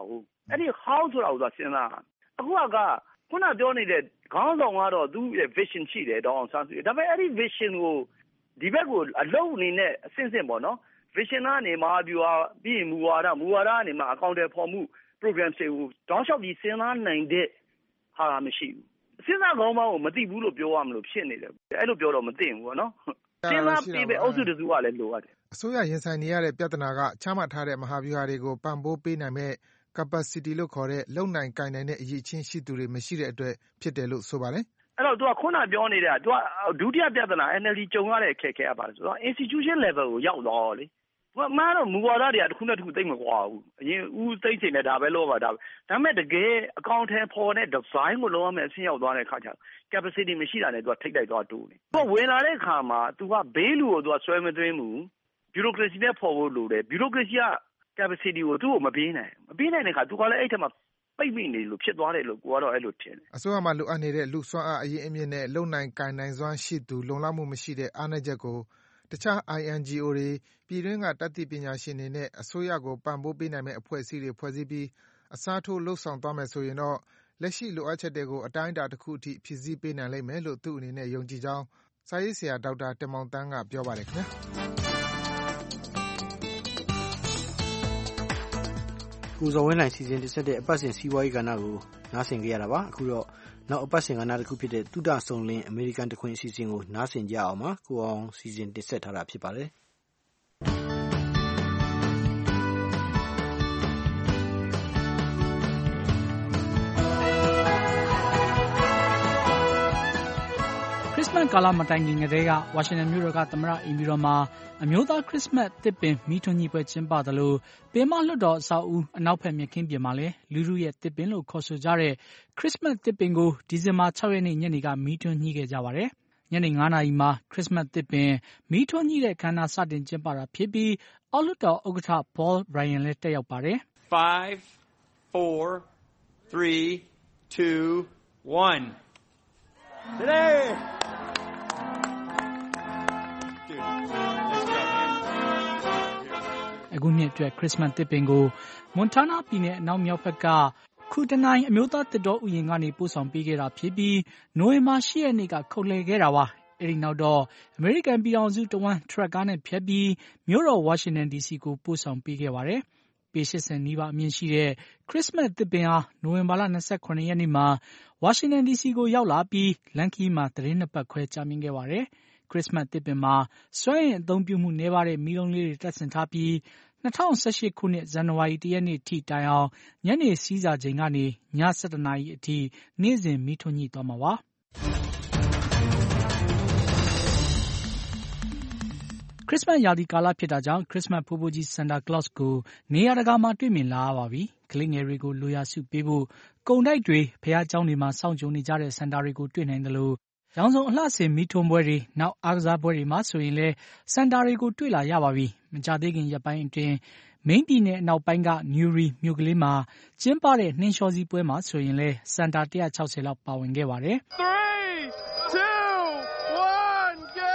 အဲ့ဒီ how ဆိုတာကိုသူစဉ်းစားအခုကခုနပြောနေတဲ့ခေါင်းဆောင်ကတော့သူ့ရဲ့ vision ရှိတယ်ဒေါအောင်ဆန်းစုကြည်ဒါပေမဲ့အဲ့ဒီ vision ကိုဒီဘက်ကိုအလုံးအနေနဲ့အဆင့်ဆင့်ပေါ့နော် vision ကနေမဟာဗျူဟာပြီးရင်မူဝါဒမူဝါဒကနေမှအကောင့်တွေဖော်မှု program တွေကိုတောင်းလျှောက်ပြီးစဉ်းစားနိုင်တဲ့ဟာမရှိဘူးစဉ်းစားကောင်းမှကိုမသိဘူးလို့ပြောရမလို့ဖြစ်နေတယ်အဲ့လိုပြောတော့မသိဘူးပေါ့နော်စဉ်းစားပြီးပဲအုပ်စုတစုကလည်းလိုအပ်တယ်အစိုးရရင်ဆိုင်နေရတဲ့ပြဿနာကချမှတ်ထားတဲ့မဟာဗျူဟာတွေကိုပံ့ပိုးပေးနိုင်မဲ့ capacity လို့ခေါ်တဲ့လုံနိုင်ကိုင်နိုင်တဲ့အရေးချင်းရှိသူတွေမရှိတဲ့အတွက်ဖြစ်တယ်လို့ဆိုပါတယ်အဲ့တော့သူကခုနပြောနေတာသူကဒုတိယပြဿနာ N L D ကြုံရတဲ့အခက်အခဲကပါဆိုတော့ institution level ကိုရောက်တော့လေဘာမှတော့မူဝါဒတွေကတစ်ခုနဲ့တစ်ခုသိမ့်မကွာဘူးအရင်ဦးသိမ့်ချင်တဲ့ဒါပဲလို့ပါဒါပဲဒါပေမဲ့တကယ်အကောင့်ထဲပေါ်တဲ့ design ကိုလုံးဝမဲ့အဆင့်ရောက်သွားတဲ့အခါကျ capacity မရှိတာနဲ့သူကထိတ်တိုက်သွားတူနေသူကဝင်လာတဲ့အခါမှာသူကဘေးလူကိုသူကဆွဲမသွင်းဘူး bureaucracy နဲ့ပေါ်ဖို့လိုတယ် bureaucracy က capacity ကိုသူ့ကိုမပေးနိုင်မပေးနိုင်တဲ့အခါသူကလည်းအဲ့ထက်မှာပိတ်မိနေလို့ဖြစ်သွားတယ်လို့ကိုကတော့အဲ့လိုထင်တယ်အစိုးရမှာလိုအပ်နေတဲ့လူစွမ်းအားအရင်အမြင့်နဲ့လုံနိုင်ကိုင်နိုင်စွမ်းရှိသူလုံလောက်မှုမရှိတဲ့အားနည်းချက်ကိုတခြား I N G O တွေပြည်တွင်းကတတ်သိပညာရှင်တွေနဲ့အစိုးရကိုပံ့ပိုးပေးနိုင်မဲ့အဖွဲ့အစည်းတွေဖွဲ့စည်းပြီးအစားထိုးလှုပ်ဆောင်သွားမယ်ဆိုရင်တော့လက်ရှိလိုအပ်ချက်တွေကိုအတိုင်းအတာတစ်ခုအထိဖြည့်ဆည်းပေးနိုင်လိမ့်မယ်လို့သူ့အနေနဲ့ယုံကြည်ကြောင်းစာရေးဆရာဒေါက်တာတင်မောင်သန်းကပြောပါတယ်ခင်ဗျာကိုဇော်ဝင်းလှိုင်စီစဉ်တင်ဆက်တဲ့အပတ်စဉ်စီးပွားရေးကဏ္ဍကိုနားဆင်ကြရတာပါအခုတော့နောက်အပတ်စဉ်ကဏ္ဍတစ်ခုဖြစ်တဲ့တုဒ္ဒဆုံလင်းအမေရိကန်တခွင်အစီအစဉ်ကိုနားဆင်ကြအောင်ပါကိုအောင်စီစဉ်တင်ဆက်ထားတာဖြစ်ပါတယ်ခရစ်စမတ်ကာလမတိုင်ခင်ကတည်းကဝါရှင်တန်မြို့တော်ကသမ္မတအိမ်ဖြူတော်မှာအမျိုးသားခရစ်စမတ်သစ်ပင်မီးထွန်းညှိပွဲကျင်းပသလိုပင်မလွှတ်တော်အဆောက်အဦအနောက်ဘက်မြက်ခင်းပြင်မှာလည်းလူထုရဲ့သစ်ပင်လို့ခေါ်ဆိုကြတဲ့ခရစ်စမတ်သစ်ပင်ကိုဒီဇင်ဘာ၆ရက်နေ့ညနေကမီးထွန်းညှိခဲ့ကြပါတယ်။ညနေ၅နာရီမှာခရစ်စမတ်သစ်ပင်မီးထွန်းညှိတဲ့အခမ်းအနားစတင်ကျင်းပတာဖြစ်ပြီးအောက်လွှတ်တော်ဥက္ကဋ္ဌ Paul Ryan လည်းတက်ရောက်ပါတယ်။ five, four, three, two, one Today အခုနှစ်အတွက်ခရစ်စမတ်သစ်ပင်ကိုမွန်တာနာပြည်နယ်အနောက်မြောက်ဘက်ကခုတနိုင်အမျိုးသားသစ်တော်ဥယျာဉ်ကနေပို့ဆောင်ပေးခဲ့တာဖြစ်ပြီးနိုဝင်ဘာ၈ရက်နေ့ကခုတ်လှယ်ခဲ့တာပါအဲဒီနောက်တော့အမေရိကန်ပြည်ထောင်စုတဝန်းထရက်ကားနဲ့ဖြတ်ပြီးမြို့တော်ဝါရှင်တန် ဒီစီကိုပို့ဆောင်ပေးခဲ့ပါတယ်ပေ၈၀နီးပါးအမြင့်ရှိတဲ့ခရစ်စမတ်သစ်ပင်ဟာနိုဝင်ဘာလ၂၇ရက်နေ့မှာဝါရှင်တန် ဒီစီကိုရောက်လာပြီးလန်ကီမှာသတင်းနှစ်ပတ်ခွဲကြာမြင့်ခဲ့ပါတယ်ခရစ်စမတ်သစ်ပင်မှာစွမ်းအင်အသုံးပြုမှုနည်းပါးတဲ့မီးလုံးလေးတွေတပ်ဆင်ထားပြီး၂၀၁၈ခုနှစ်ဇန်နဝါရီ၁ရက်နေ့ထိတိုင်အောင်ညနေစီးစာချိန်ကနေည၁၁နာရီအထိနေ့စဉ်မီးထွန်းညှိသွားမှာပါခရစ်စမတ်ရာသီကာလဖြစ်တာကြောင့်ခရစ်စမတ်ဖိုးဖိုးကြီး Santa Claus ကိုနေရာတကာမှာတွေ့မြင်လာရပါပြီ။ကလေးငယ်တွေကိုလိုရာစုပေးဖို့ကုန်တိုက်တွေဘုရားကျောင်းတွေမှာစောင့်ကြိုနေကြတဲ့ Santa တွေကိုတွေ့နိုင်တယ်လို့ရောင်စုံအလှဆင်မီးထွန်းပွဲတွေနောက်အားကစားပွဲတွေမှာဆိုရင်လည်း Santa တွေကိုတွေ့လာရပါပြီ။မကြာသေးခင်ရက်ပိုင်းအတွင်းမိန်းပြည်နယ်အနောက်ပိုင်းက Newry မြို့ကလေးမှာကျင်းပတဲ့နှင်းလျှောစီးပွဲမှာဆိုရင်လည်း Santa ၁၆၀လောက်ပါဝင်ခဲ့ပါတယ်။ three, two, one, go!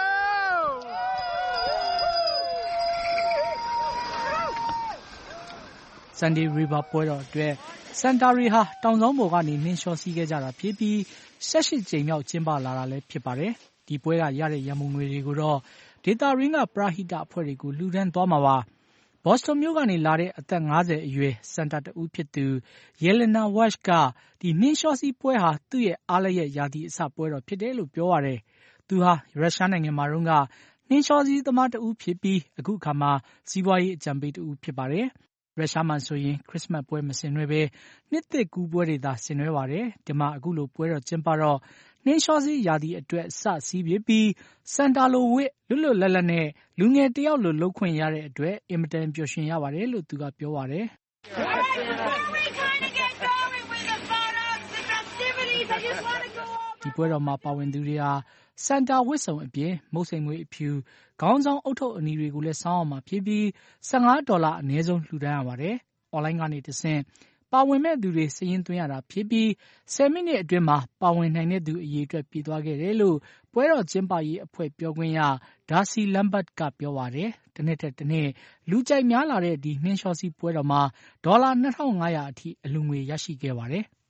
Sunday River ပွဲတော်အတွက် Santa တွေဟာတောင်စောင်းပေါ်ကနေနှင်းလျှောစီးခဲ့ကြတာဖြစ်ပြီး၁၈ကြိမ်မြောက်ကျင်းပလာတာလည်းဖြစ်ပါတယ်။ဒီပွဲကရတဲ့ရန်ပုံငွေတွေကိုတော့ဒေသရင်းကပရဟိတအဖွဲ့တွေကိုလှူဒန်းသွားမှာပါ။ဘော့စတွန်မြို့ကနေလာတဲ့အသက်၅၀အရွယ် Santa တဦးဖြစ်သူ Yelena Walsh ကဒီနှင်းလျှောစီးပွဲဟာသူ့ရဲ့အားလျက်ရာသီအစပွဲတော်ဖြစ်တယ်လို့ပြောပါတယ်။သူဟာရုရှားနိုင်ငံမှာတုန်းကနှင်းလျှောစီးသမားတဦးဖြစ်ပြီးအခုအခါမှာစီးပွားရေးအကြံပေးတဦးဖြစ်ပါတယ်။ရုရှားမှာဆိုရင်ခရစ်စမတ်ပွဲမဆင်နွှဲဘဲနှစ်သစ်ကူးပွဲတွေသာဆင်နွှဲပါတယ်။ဒီမှာအခုလိုပွဲတော်ကျင်းပတော့နှင်းလျှောစီးရာသီအတွက်စစည်းဖြစ်ပြီးစန်တာလိုဝစ်လွတ်လွတ်လပ်လပ်နဲ့လူငယ်တယောက်လိုလုပ်ခွင့်ရတဲ့အတွက်အင်မတန်ပျော်ရွှင်ရပါတယ်လို့သူကပြောပါတယ်။ ဒီပွဲတော်မှာပါဝင်သူတွေဟာစန်တာဝတ်စုံအပြင်မုတ်စိမ်မွေးအဖြူခေါင်းဆောင်အုတ်ထုပ်အနီတွေကိုလည်းစောင်းအောင်မှာဖြစ်ပြီး၁၅ဒေါ်လာအနည်းဆုံးလှူဒန်းရပါတယ်။ အွန်လိုင်းကနေတဆင့်ပါဝင်မဲ့သူတွေစာရင်းသွင်းရတာဖြစ်ပြီးဆယ်မိနစ်အတွင်းမှာပါဝင်နိုင်တဲ့သူအရေအတွက်ပြည့်သွားခဲ့တယ်လို့ပွဲတော်ကျင်းပရေးအဖွဲ့ပြောခွင့်ရ Darcy Lambert ကပြောပါတယ်။တစ်နှစ်ထက်တစ်နှစ်လူကြိုက်များလာတဲ့ဒီနှင်းလျှောစီးပွဲတော်မှာဒေါ်လာ နှစ်ထောင်ငါးရာ အထိအလူငွေရရှိခဲ့ပါတယ်။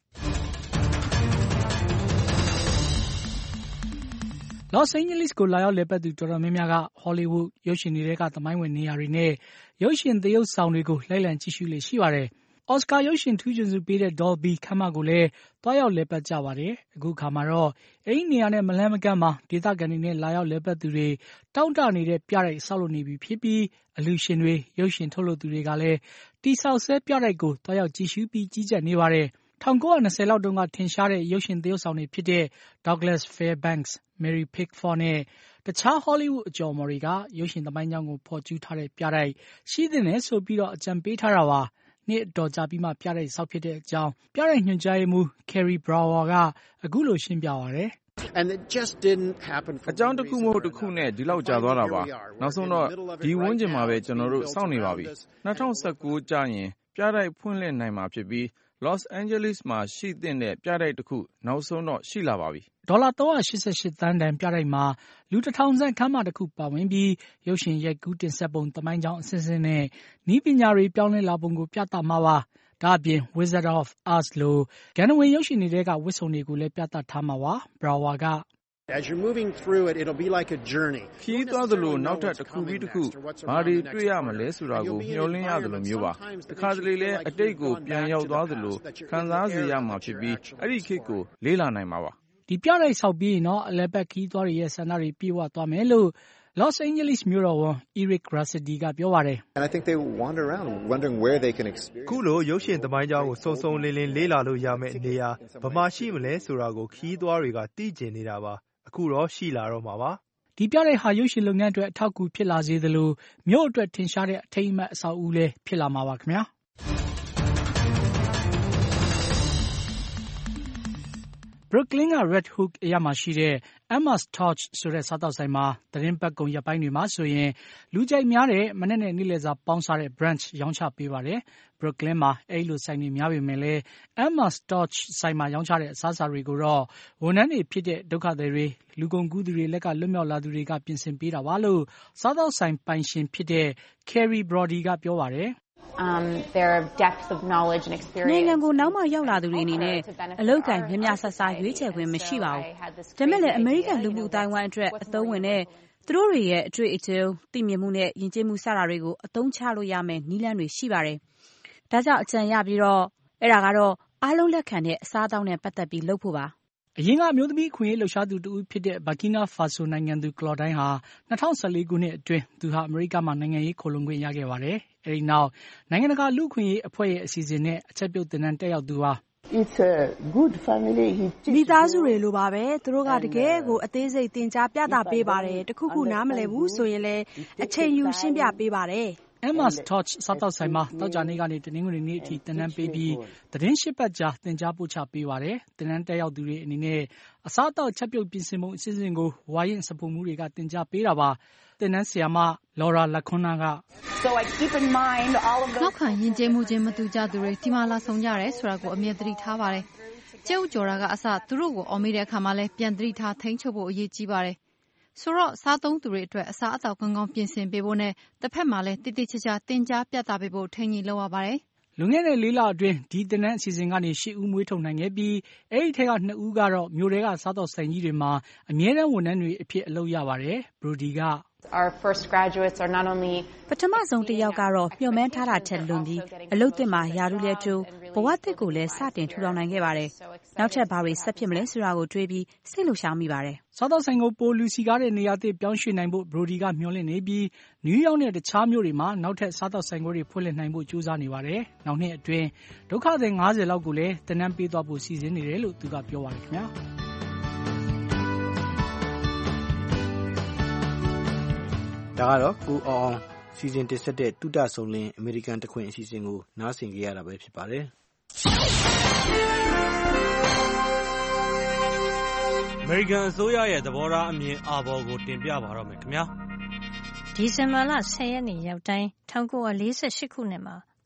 Los Angeles ကိုလာရောက်လည်ပတ်သူတော်တော်များများက Hollywood ရုပ်ရှင်တွေကသမိုင်းဝင်နေရာတွေနဲ့ရုပ်ရှင်သရုပ်ဆောင်တွေကိုလိုက်လံကြည့်ရှုလေ့ရှိပါတယ်။ အော်စကာရုပ်ရှင်ထူးချွန်ဆုပေးတဲ့ Dolby ခန်းမကိုလည်းသွားရောက်လည်ပတ်ကြပါတယ်။အခုခါမှာတော့အဲဒီနေရာနဲ့မလှမ်းမကမ်းမှာဒေသခံတွေနဲ့လာရောက်လည်ပတ်သူတွေတောင့်တနေတဲ့ပြတိုက်ဆောက်လုပ်နေပြီဖြစ်ပြီးအလူရှင်တွေရုပ်ရှင်ထုတ်လုပ်သူတွေကလည်းတိဆောက်ဆဲပြတိုက်ကိုသွားရောက်ကြည့်ရှုပြီးကြီးကြပ်နေပါတယ်။၁၉၂၀လောက်တုန်းကထင်ရှားတဲ့ရုပ်ရှင်သရုပ်ဆောင်တွေဖြစ်တဲ့ Douglas Fairbanks, Mary Pickford နဲ့တခြား Hollywood အကျော်အမော်တွေကရုပ်ရှင်သမိုင်းကြောင်းကိုဖော်ကျူးထားတဲ့ပြတိုက်ရှိသင့်တယ်ဆိုပြီးတော့အကြံပေးထားတာပါ။နှစ်အတော်ကြာပြီးမှပြတိုက်ဆောက်ဖြစ်တဲ့အကြောင်းပြတိုက်ညွှန်ကြားရေးမှူး Carrie Brower ကအခုလိုရှင်းပြပါတယ်။ And it just didn't happen for အကြောင်းတစ်ခုမဟုတ်တစ်ခုနဲ့ဒီလောက်ကြာသွားတာပါနောက်ဆုံးတော့ဒီဝန်းကျင်မှာပဲကျွန်တော်တို့စောင့်နေပါပြီ၂၀၁၉ကြာရင်ပြတိုက်ဖွင့်လှစ်နိုင်မှာဖြစ်ပြီး Los Angeles မှာရှိသင့်တဲ့ပြတိုက်တစ်ခုနောက်ဆုံးတော့ရှိလာပါပြီဒေါ်လာသုံးရာရှစ်ဆယ့်ရှစ်သန်းတန်ပြတိုက်မှာလူတစ်ထောင်ဆန့်ခန်းမတစ်ခုပါဝင်ပြီးရုပ်ရှင်ရိုက်ကူးတင်ဆက်ပုံသမိုင်းကြောင်းအစစ်စစ်နဲ့နည်းပညာတွေပြောင်းလဲလာပုံကိုပြသမှာပါဒါအပြင် Wizard of Oz လိုဂန္ဓဝင်ရုပ်ရှင်တွေကဝတ်စုံတွေကိုလည်းပြသထားမှာပါ Brower က As you're moving through it, it'll be like a journey. ခီးသွားသလိုနောက်ထပ်တစ်ခုပြီးတစ်ခုဘာတွေတွေ့ရမလဲဆိုတာကိုမျှော်လင့်ရသလိုမျိုးပါတခါတလေလဲအတိတ်ကိုပြန်ရောက်သွားသလိုခံစားစေရမှာဖြစ်ပြီးအဲ့ဒီခေတ်ကိုလေ့လာနိုင်မှာပါဒီပြတိုက်ဆောက်ပြီးရင်တော့အလဲပတ်ခီးသွားရဲ့ဆန္ဒတွေပြည့်ဝသွားမယ်လို့Los Angeles မြို့တော်ဝန် Eric Garcetti ကပြောပါတယ် And I think they wander around wondering where they can experience ခုလိုရုပ်ရှင်သမိုင်းကြောင်းကိုစုံစုံလင်လင်လေးလာလို့ရမယ့်နေရာဘယ်မှာရှိမလဲဆိုတာကိုခီးသွားတွေကသိကျင်နေတာပါအခုတော့ရှိလာတော့မှာပါဒီပြတိုက်ဟာရုပ်ရှင်လုပ်ငန်းအတွက်အထောက်အကူဖြစ်လာစေသလိုမြို့အတွက်ထင်ရှားတဲ့အထိမ်းအမှတ်အဆောက်အဦလည်းဖြစ်လာမှာပါခင်ဗျာBrooklyn က Red Hook အရပ်မှာရှိတဲ့ Emma's Torch ဆိုတဲ့စားသောက်ဆိုင်မှာသတင်းပတ်ကုန်ရက်ပိုင်းတွေမှာဆိုရင်လူကြိုက်များတဲ့မနက်နဲ့နေ့လယ်စာပေါင်းစားတဲ့ brunch ရောင်းချပေးပါတယ်။ Brooklyn မှာအဲဒီလိုဆိုင်တွေများပေမဲ့လည်း Emma's Torch ဆိုင်မှာရောင်းချတဲ့အစားအစာတွေကိုတော့ဝန်ထမ်းတွေဖြစ်တဲ့ဒုက္ခသည်တွေလူကုန်ကူးသူတွေလက်ကလွတ်မြောက်လာသူတွေကပြင်ဆင်ပေးတာပါလို့စားသောက်ဆိုင်ပိုင်ရှင်ဖြစ်တဲ့ Carrie Brody ကပြောပါတယ် Um, their depth of knowledge and experience. နိုင်ငံကိုနောက်မှရောက်လာသူတွေအနေနဲ့အလောက်ကိုင်းမြများဆဆရွေးချယ်ခွင့်မရှိပါဘူး။ဒါမဲ့လည်းအမေရိကန်လူမှုအတိုင်းဝိုင်းအတွက်အသုံးဝင်တဲ့သူတို့တွေရဲ့အတွေ့အကြုံသိမြင်မှုနဲ့ယဉ်ကျေးမှုစတာတွေကိုအသုံးချလို့ရမယ်နည်းလမ်းတွေရှိပါတယ်။ဒါကြောင့်အကြံရပြီးတော့အဲ့ဒါကတော့အားလုံးလက်ခံတဲ့အစားအသောက်နဲ့ပတ်သက်ပြီးလုပ်ဖို့ပါအရင်ကအမျိုးသမီးခွင့်ရေးလှုပ်ရှားသူတူဖြစ်တဲ့ Burkina Faso နိုင်ငံသူ Claudine ဟာ၂၀၁၄ခုနှစ်အတွင်းသူဟာအမေရိကမှာနိုင်ငံရေးခိုလှုံခွင့်ရခဲ့ပါတယ်။အဲဒီနောက်နိုင်ငံတကာလူ့ခွင့်ရေးအဖွဲ့ရဲ့အစီအစဉ်နဲ့အချက်ပြုတ်သင်တန်းတက်ရောက်သူဟာ It's a good family. မိသားစုတွေလိုပါပဲသူတို့ကတကယ်ကိုအသေးစိတ်သင်ကြားပြသပေးပါတယ်တခုခုနားမလည်ဘူးဆိုရင်လည်းအချိန်ယူရှင်းပြပေးပါတယ် Emma's Torch စားသောက်ဆိုင်မှာတောက်ကြနေကနေတနင်္ဂနွေနေ့အထိသင်တန်းပေးပြီးသတင်းရှစ်ပတ်ကြာသင်ကြားပို့ချပေးပါတယ်။သင်တန်းတက်ရောက်သူတွေအနေနဲ့အစားအသောက်ချက်ပြုတ်ပြင်ဆင်မှုအစီအစဉ်ကိုဝါရင်စပုံမှုတွေကသင်ကြားပေးတာပါ။သင်တန်းဆရာမ Laura Lacuna က So I keep in mind all of those နောက်ခံယဉ်ကျေးမှုချင်းမတူကြသူတွေဒီမှာလာဆောင်ကြတယ်ဆိုတာကိုအမြဲတမ်းထားပါတယ်။ကျဲဥကျော်တာကအစသူတို့ကိုအော်မေးတဲ့အခါမှာလည်းပြန်သတိထားထိန်းချုပ်ဖို့အရေးကြီးပါတယ်။ဆိုတော့စားသုံးသူတွေအတွက်အစားအသောက်ကောင်းကောင်းပြင်ဆင်ပေးဖို့နဲ့တစ်ဖက်မှာလည်းတိတိကျကျတင်ကြားပြသပေးဖို့ထိန်းကြီးလုပ်ရပါတယ်။လွန်ခဲ့တဲ့လေးလအတွင်းဒီသင်တန်းအစီအစဉ်ကနေရှစ်ဦးမွေးထုတ်နိုင်ခဲ့ပြီးအဲဒီထက်ကနှစ်ဦးကတော့မြို့တွေကစားသောက်ဆိုင်ကြီးတွေမှာအမြဲတမ်းဝန်ထမ်းတွေအဖြစ်အလုပ်ရပါတယ်။ Brody က Our first graduates are not only ပထမဆုံးတစ်ယောက်ကတော့မျှော်မှန်းထားတာထက်လွန်ပြီးအလုပ်သစ်မှာယာရုလဲကျိုးဘဝသစ်ကိုလည်းစတင်ထူထောင်နိုင်ခဲ့ပါတယ်။နောက်ထပ်ဘာတွေဆက်ဖြစ်မလဲဆိုတာကိုတွေးပြီးစိတ်လှုပ်ရှားမိပါတယ်။စားသောက်ဆိုင်ကိုပိုလူစီကားတဲ့နေရာသစ်ပြောင်းရွှေ့နိုင်ဖို့ Brody ကမျှော်လင့်နေပြီးနယူးယောက်နဲ့တခြားမြို့တွေမှာနောက်ထပ်စားသောက်ဆိုင်တွေဖွင့်လှစ်နိုင်ဖို့ကြိုးစားနေပါတယ်။နောက်နှစ်အတွင်းဒုက္ခသည်ငါးဆယ်လောက်ကိုလည်းသင်တန်းပေးသွားဖို့စီစဉ်နေတယ်လို့သူကပြောပါတယ်ခင်ဗျာ။ဒါကတော့ကိုအောင်အောင်စီစဉ်တင်ဆက်တဲ့တုဒ္ဒဆုံလင်းအမေရိကန်တခွင်အစီအစဉ်ကိုနားဆင်ကြရတာပဲဖြစ်ပါတယ်။အမေရိကန်အစိုးရရဲ့သဘောထားအမြင်အာဘော်ကိုတင်ပြပါတော့မယ်ခင်ဗျာ။ဒီဇင်ဘာလဆယ်ရက်နေ့ရောက်တိုင်း၁၉၄၈ခုနှစ်မှာ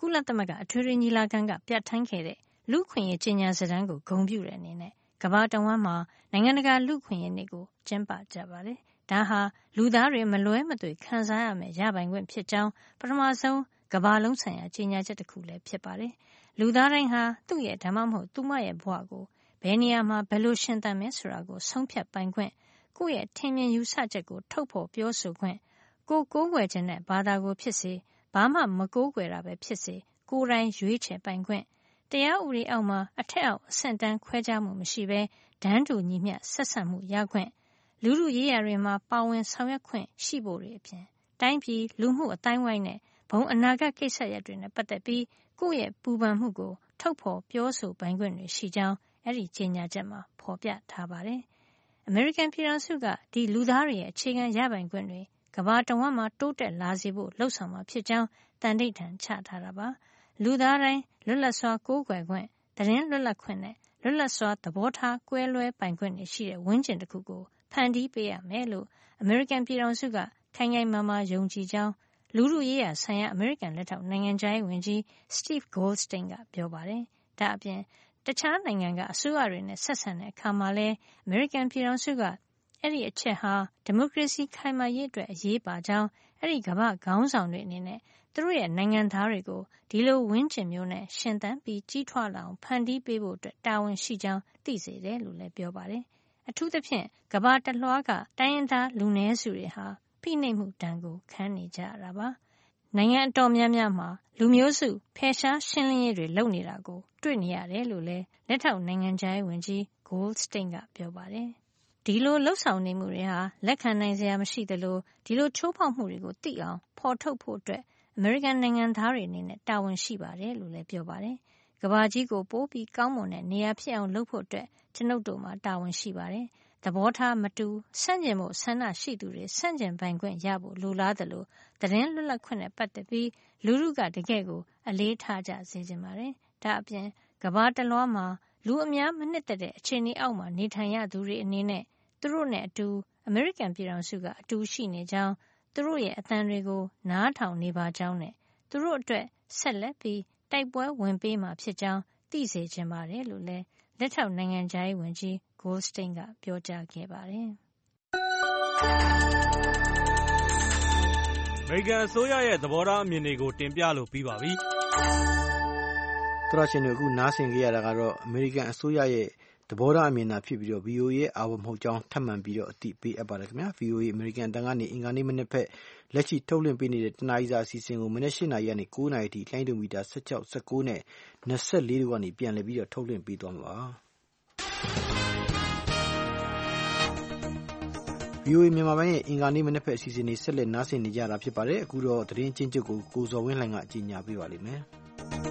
ကုလသမဂ္ဂအထွေထွေညီလာခံကပြဋ္ဌာန်းခဲ့တဲ့လူ့အခွင့်အရေးကြေညာစာတမ်းကိုဂုဏ်ပြုတဲ့အနေနဲ့ကမ္ဘာတဝန်းမှာနိုင်ငံတကာလူ့အခွင့်အရေးနေ့ကိုကျင်းပကြပါတယ်။ဒါဟာလူသားတွေမလွဲမသွေခံစားရမယ့်ရပိုင်ခွင့်ဖြစ်ကြောင်းပထမဆုံးကမ္ဘာလုံးဆိုင်ရာကြေညာချက်တစ်ခုလည်းဖြစ်ပါတယ်။လူသားတိုင်းဟာသူ့ရဲ့ဒါမှမဟုတ်သူမရဲ့ဘဝကိုဘယ်နေရာမှာဘယ်လိုရှင်သန်မယ်ဆိုတာကိုဆုံးဖြတ်ပိုင်ခွင့်ကိုယ့်ရဲ့ထင်မြင်ယူဆချက်ကိုထုတ်ဖော်ပြောဆိုခွင့်ကိုကိုးကွယ်ခြင်းနဲ့ဘာသာကိုဖြစ်စေဘာမှမကိုးကွယ်တာပဲဖြစ်စေကိုယ်တိုင်ရွေးချယ်ပိုင်ခွင့်တရားဥပဒေအောက်မှာအထက်အောက်အဆင့်တန်းခွဲခြားမှုမရှိဘဲဒန်းတူညီမျှဆက်ဆံမှုရခွင့်လူမှုရေးရာတွေမှာပါဝင်ဆောင်ရွက်ခွင့်ရှိဖို့တွေအပြင်တိုင်းပြည်လူမှုအတိုင်းဝိုင်းနဲ့ဘုံအနာဂတ်ကိစ္စရပ်တွေနဲ့ပတ်သက်ပြီးကိုယ့်ရဲ့ပူပန်မှုကိုထုတ်ဖော်ပြောဆိုပိုင်ခွင့်တွေရှိကြောင်းအဲ့ဒီကြေညာချက်မှာဖော်ပြထားပါတယ်။ အမေရိကန်ပြည်ထောင်စုကဒီလူသားတွေရဲ့အခြေခံရပိုင်ခွင့်တွေကမ္ဘာတဝန်းမှာတိုးတက်လာစေဖို့လှုံ့ဆော်မှာဖြစ်ကြောင်းတန်ဋိဌာန်ချထားတာပါ။လူသားတိုင်းလွတ်လပ်စွာကိုးကွယ်ခွင့်သတင်းလွတ်လပ်ခွင့်နဲ့လွတ်လပ်စွာသဘောထားကွဲလွဲပိုင်ခွင့်တွေရှိတဲ့ဝန်းကျင်တစ်ခုကိုဖန်တီးပေးရမယ်လို့အမေရိကန်ပြည်ထောင်စုကခိုင်ခိုင်မာမာယုံကြည်ကြောင်းလူထုရေးရာဆိုင်ရာအမေရိကန်လက်ထောက်နိုင်ငံခြားရေးဝန်ကြီး Steve Goldstein ကပြောပါတယ်။ဒါအပြင်တခြားနိုင်ငံကအစိုးရတွေနဲ့ဆက်ဆံတဲ့အခါမှာလည်းအမေရိကန်ပြည်ထောင်စုကအဲ့ဒီအချက်ဟာဒီမိုကရေစီခိုင်မာရေးအတွက်အရေးပါကြောင်းအဲ့ဒီကမ္ဘာခေါင်းဆောင်တွေအနေနဲ့သူတို့ရဲ့နိုင်ငံသားတွေကိုဒီလိုဝန်းကျင်မျိုးနဲ့ရှင်သန်ပြီးကြီးထွားလာအောင်ဖန်တီးပေးဖို့အတွက်တာဝန်ရှိကြောင်းသိစေတယ်လို့လည်းပြောပါတယ်။အထူးသဖြင့်ကမ္ဘာတလွှားကတိုင်းရင်းသားလူနည်းစုတွေဟာဖိနှိပ်မှုဒဏ်ကိုခံနေကြရတာပါ။နိုင်ငံအတော်များများမှာလူမျိုးစုဖယ်ရှားရှင်းလင်းရေးတွေလုပ်နေတာကိုတွေ့နေရတယ်လို့လည်းလက်ထောက်နိုင်ငံခြားရေးဝန်ကြီး Goldstein ကပြောပါတယ်။ဒီလိုလှုပ်ဆောင်နေမှုတွေဟာလက်ခံနိုင်စရာမရှိသလိုဒီလိုချိုးဖောက်မှုတွေကိုသိအောင်ဖော်ထုတ်ဖို့အတွက်အမေရိကန်နိုင်ငံသားတွေအနေနဲ့တာဝန်ရှိပါတယ်လို့လည်းပြောပါတယ်။ကမ္ဘာကြီးကိုပိုပြီးကောင်းမွန်တဲ့နေရာဖြစ်အောင်လုပ်ဖို့အတွက်ကျွန်ုပ်တို့မှာတာဝန်ရှိပါတယ်။သဘောထားမတူဆန့်ကျင်မှုဆန္ဒရှိသူတွေဆန့်ကျင်ပိုင်ခွင့်ရဖို့လိုလားသလိုသတင်းလွတ်လပ်ခွင့်နဲ့ပတ်သက်ပြီးလူထုကတကယ့်ကိုအလေးထားကြစေချင်ပါတယ်။ဒါအပြင်ကမ္ဘာတလွှားမှာလူအများမနှစ်သက်တဲ့အခြေအနေအောက်မှာနေထိုင်ရသူတွေအနေနဲ့သူတို့နဲ့အတူအမေရိကန်ပြည်ထောင်စုကအတူရှိနေကြောင်းသူတို့ရဲ့အသံတွေကိုနားထောင်နေပါကြောင်းနဲ့သူတို့အတွက်ဆက်လက်ပြီးတိုက်ပွဲဝင်ပေးမှာဖြစ်ကြောင်းသိစေချင်ပါတယ်လို့လည်းလက်ထောက်နိုင်ငံခြားရေးဝန်ကြီး Goldstein ကပြောကြားခဲ့ပါတယ်။အမေရိကန်အစိုးရရဲ့သဘောထားအမြင်တွေကိုတင်ပြလို့ပြီးပါပြီ။သောရရှင်တို့အခုနားဆင်ကြရတာကတော့အမေရိကန်အစိုးရရဲ့သဘောထားအမြင်သာဖြစ်ပြီးတော့ ဗီအိုအေ ရဲ့အာဝမဟုတ်ကြောင်းထပ်မံပြီးတော့အသိပေးအပ်ပါတယ်ခင်ဗျာ။ ဗီအိုအေ အမေရိကန်အတန်းကနေအင်္ဂါနေ့မနေ့ဖက်လက်ရှိထုတ်လွှင့်ပေးနေတဲ့တနားရီစာအစီအစဉ်ကိုမနေ့၈နာရီကနေ၉နာရီထိလိုင်းဒိုမီတာ၁၆ ၁၉နဲ့၂၄တို့ကနေပြန်လည်ပြီးတော့ထုတ်လွှင့်ပေးသွားမှာပါ။ ဗီအိုအေမြန်မာပိုင်းရဲ့အင်္ဂါနေ့မနေ့ဖက်အစီအစဉ်တွေဆက်လက်နားဆင်နေကြတာဖြစ်ပါတယ်။အခုတော့သတင်းချင်းချုပ်ကိုကိုဇော်ဝင်းလှိုင်ကအကြီးညာပေးပါလိမ့်မယ်။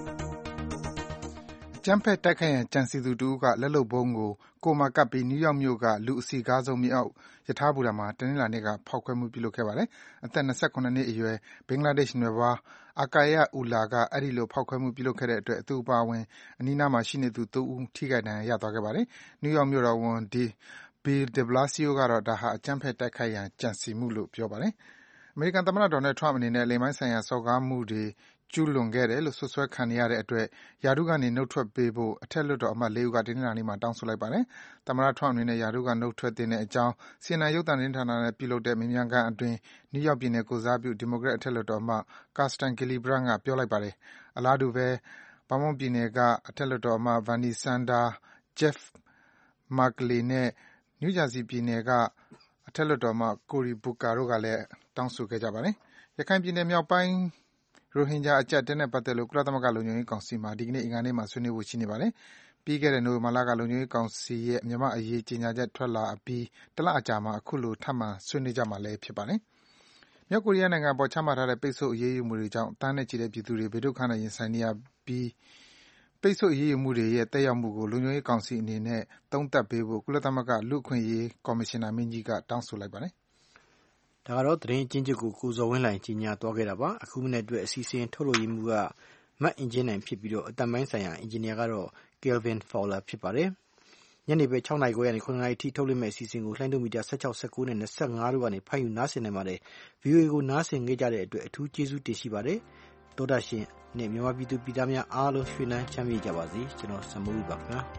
အကြမ်းဖက်တိုက်ခိုက်ရန်ကြံစည်သူတဦးကလက်လုပ်ဗုံးကိုကိုယ်မှာကပ်ပြီးနယူးယောက်မြို့ကလူအစည်ကားဆုံးမြေအောက်ရထားဘူတာမှာတနင်္လာနေ့ကဖောက်ခွဲမှုပြုလုပ်ခဲ့ပါတယ်။အသက်၂၇နှစ်အရွယ်ဘင်္ဂလားဒေ့ရှ်နွယ်ဖွား Akayat Ullah ကအဲဒီလိုဖောက်ခွဲမှုပြုလုပ်ခဲ့တဲ့အတွက်သူအပါအဝင်အနီးနားမှာရှိနေသူသုံးဦးထိခိုက်ဒဏ်ရာရသွားခဲ့ပါတယ်။နယူးယောက်မြို့တော်ဝန် Bill de Blasio ကတော့ဒါဟာအကြမ်းဖက်တိုက်ခိုက်ရန်ကြံစည်မှုလို့ပြောပါတယ်။အမေရိကန်သမ္မတ Donald Trump အနေနဲ့လိင်ပိုင်းဆိုင်ရာစော်ကားမှုတွေကျူးလွန်ခဲ့တယ်လို့စွပ်စွဲခံနေရတဲ့အတွက်ရာထူးကနေနုတ်ထွက်ပေးဖို့အထက်လွှတ်တော်အမတ်လေးဦးကတနင်္လာနေ့မှာတောင်းဆိုလိုက်ပါတယ်။သမ္မတ Trump အနေနဲ့ရာထူးကနုတ်ထွက်သင့်တဲ့အကြောင်း စီအန်အန် ရုပ်သံသတင်းဌာနနဲ့ပြုလုပ်တဲ့မေးမြန်းခန်းအတွင်းနယူးယောက်ပြည်နယ်ကိုယ်စားပြုဒီမိုကရက်အထက်လွှတ်တော်အမတ် Kirsten Gillibrand ကပြောလိုက်ပါတယ်။အလားတူပဲ Vermont ပြည်နယ်ကအထက်လွှတ်တော်အမတ် Bernie Sanders, Jeff Merkley နဲ့ New Jersey ပြည်နယ်ကအထက်လွှတ်တော်အမတ် Cory Booker တို့ကလည်းတောင်းဆိုခဲ့ကြပါတယ်။ရခိုင်ပြည်နယ်မြောက်ပိုင်းရိုဟင်ဂျာအကျပ်အတည်းနဲ့ပတ်သက်လို့ကုလသမဂ္ဂလုံခြုံရေးကောင်စီမှာဒီကနေ့အင်္ဂါနေ့မှာဆွေးနွေးဖို့ရှိနေပါတယ်။ပြီးခဲ့တဲ့နိုဝင်ဘာလကလုံခြုံရေးကောင်စီရဲ့မြန်မာ့အရေးကြေညာချက်ထွက်လာအပြီးတလအကြာမှာအခုလိုထပ်မံဆွေးနွေးကြမှာလည်းဖြစ်ပါတယ်။မြောက်ကိုရီးယားနိုင်ငံအပေါ်ချမှတ်ထားတဲ့ပိတ်ဆို့အရေးယူမှုတွေကြောင့်သန်းနဲ့ချီတဲ့ပြည်သူတွေဘေးဒုက္ခနဲ့ရင်ဆိုင်နေရပြီးပိတ်ဆို့အရေးယူမှုတွေရဲ့သက်ရောက်မှုကိုလုံခြုံရေးကောင်စီအနေနဲ့သုံးသပ်ပေးဖို့ကုလသမဂ္ဂလူ့အခွင့်အရေးကော်မရှင်နာမင်းကြီးကတောင်းဆိုလိုက်ပါတယ်။ဒါကတော့သတင်းချင်းချုပ်ကိုကိုဇော်ဝင်းလှိုင်ကြီးညာသွားခဲ့တာပါ။အခုမနေ့အတွက်အစီအစဉ်ထုတ်လို့ရမှုကမတ်အင်ဂျင်နိုင်ဖြစ်ပြီးတော့အတမိုင်းဆိုင်ရာအင်ဂျင်နီယာကတော့ Kelvin Fowler ဖြစ်ပါတယ်။ညနေပဲ၆နာရီခွဲကနေ၇နာရီထိထုတ်လွှင့်မယ့်အစီအစဉ်ကိုလှိုင်းဒိုမီတာ၁၆ ၁၉နဲ့၂၅တို့ကနေဖမ်းယူနားဆင်နိုင်ပါတယ်။ ဗီအိုအေကိုနားဆင်ခဲ့ကြတဲ့အတွက်အထူးကျေးဇူးတင်ရှိပါတယ်။တောတာရှင်နဲ့မြန်မာပြည်သူပြည်သားများအားလုံးရွှေလန်းချမ်းမြေ့ကြပါစေကျွန်တော်စံမိုးပါခင်ဗျာ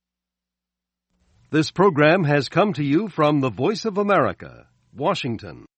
This program has come to you from the Voice of America, Washington.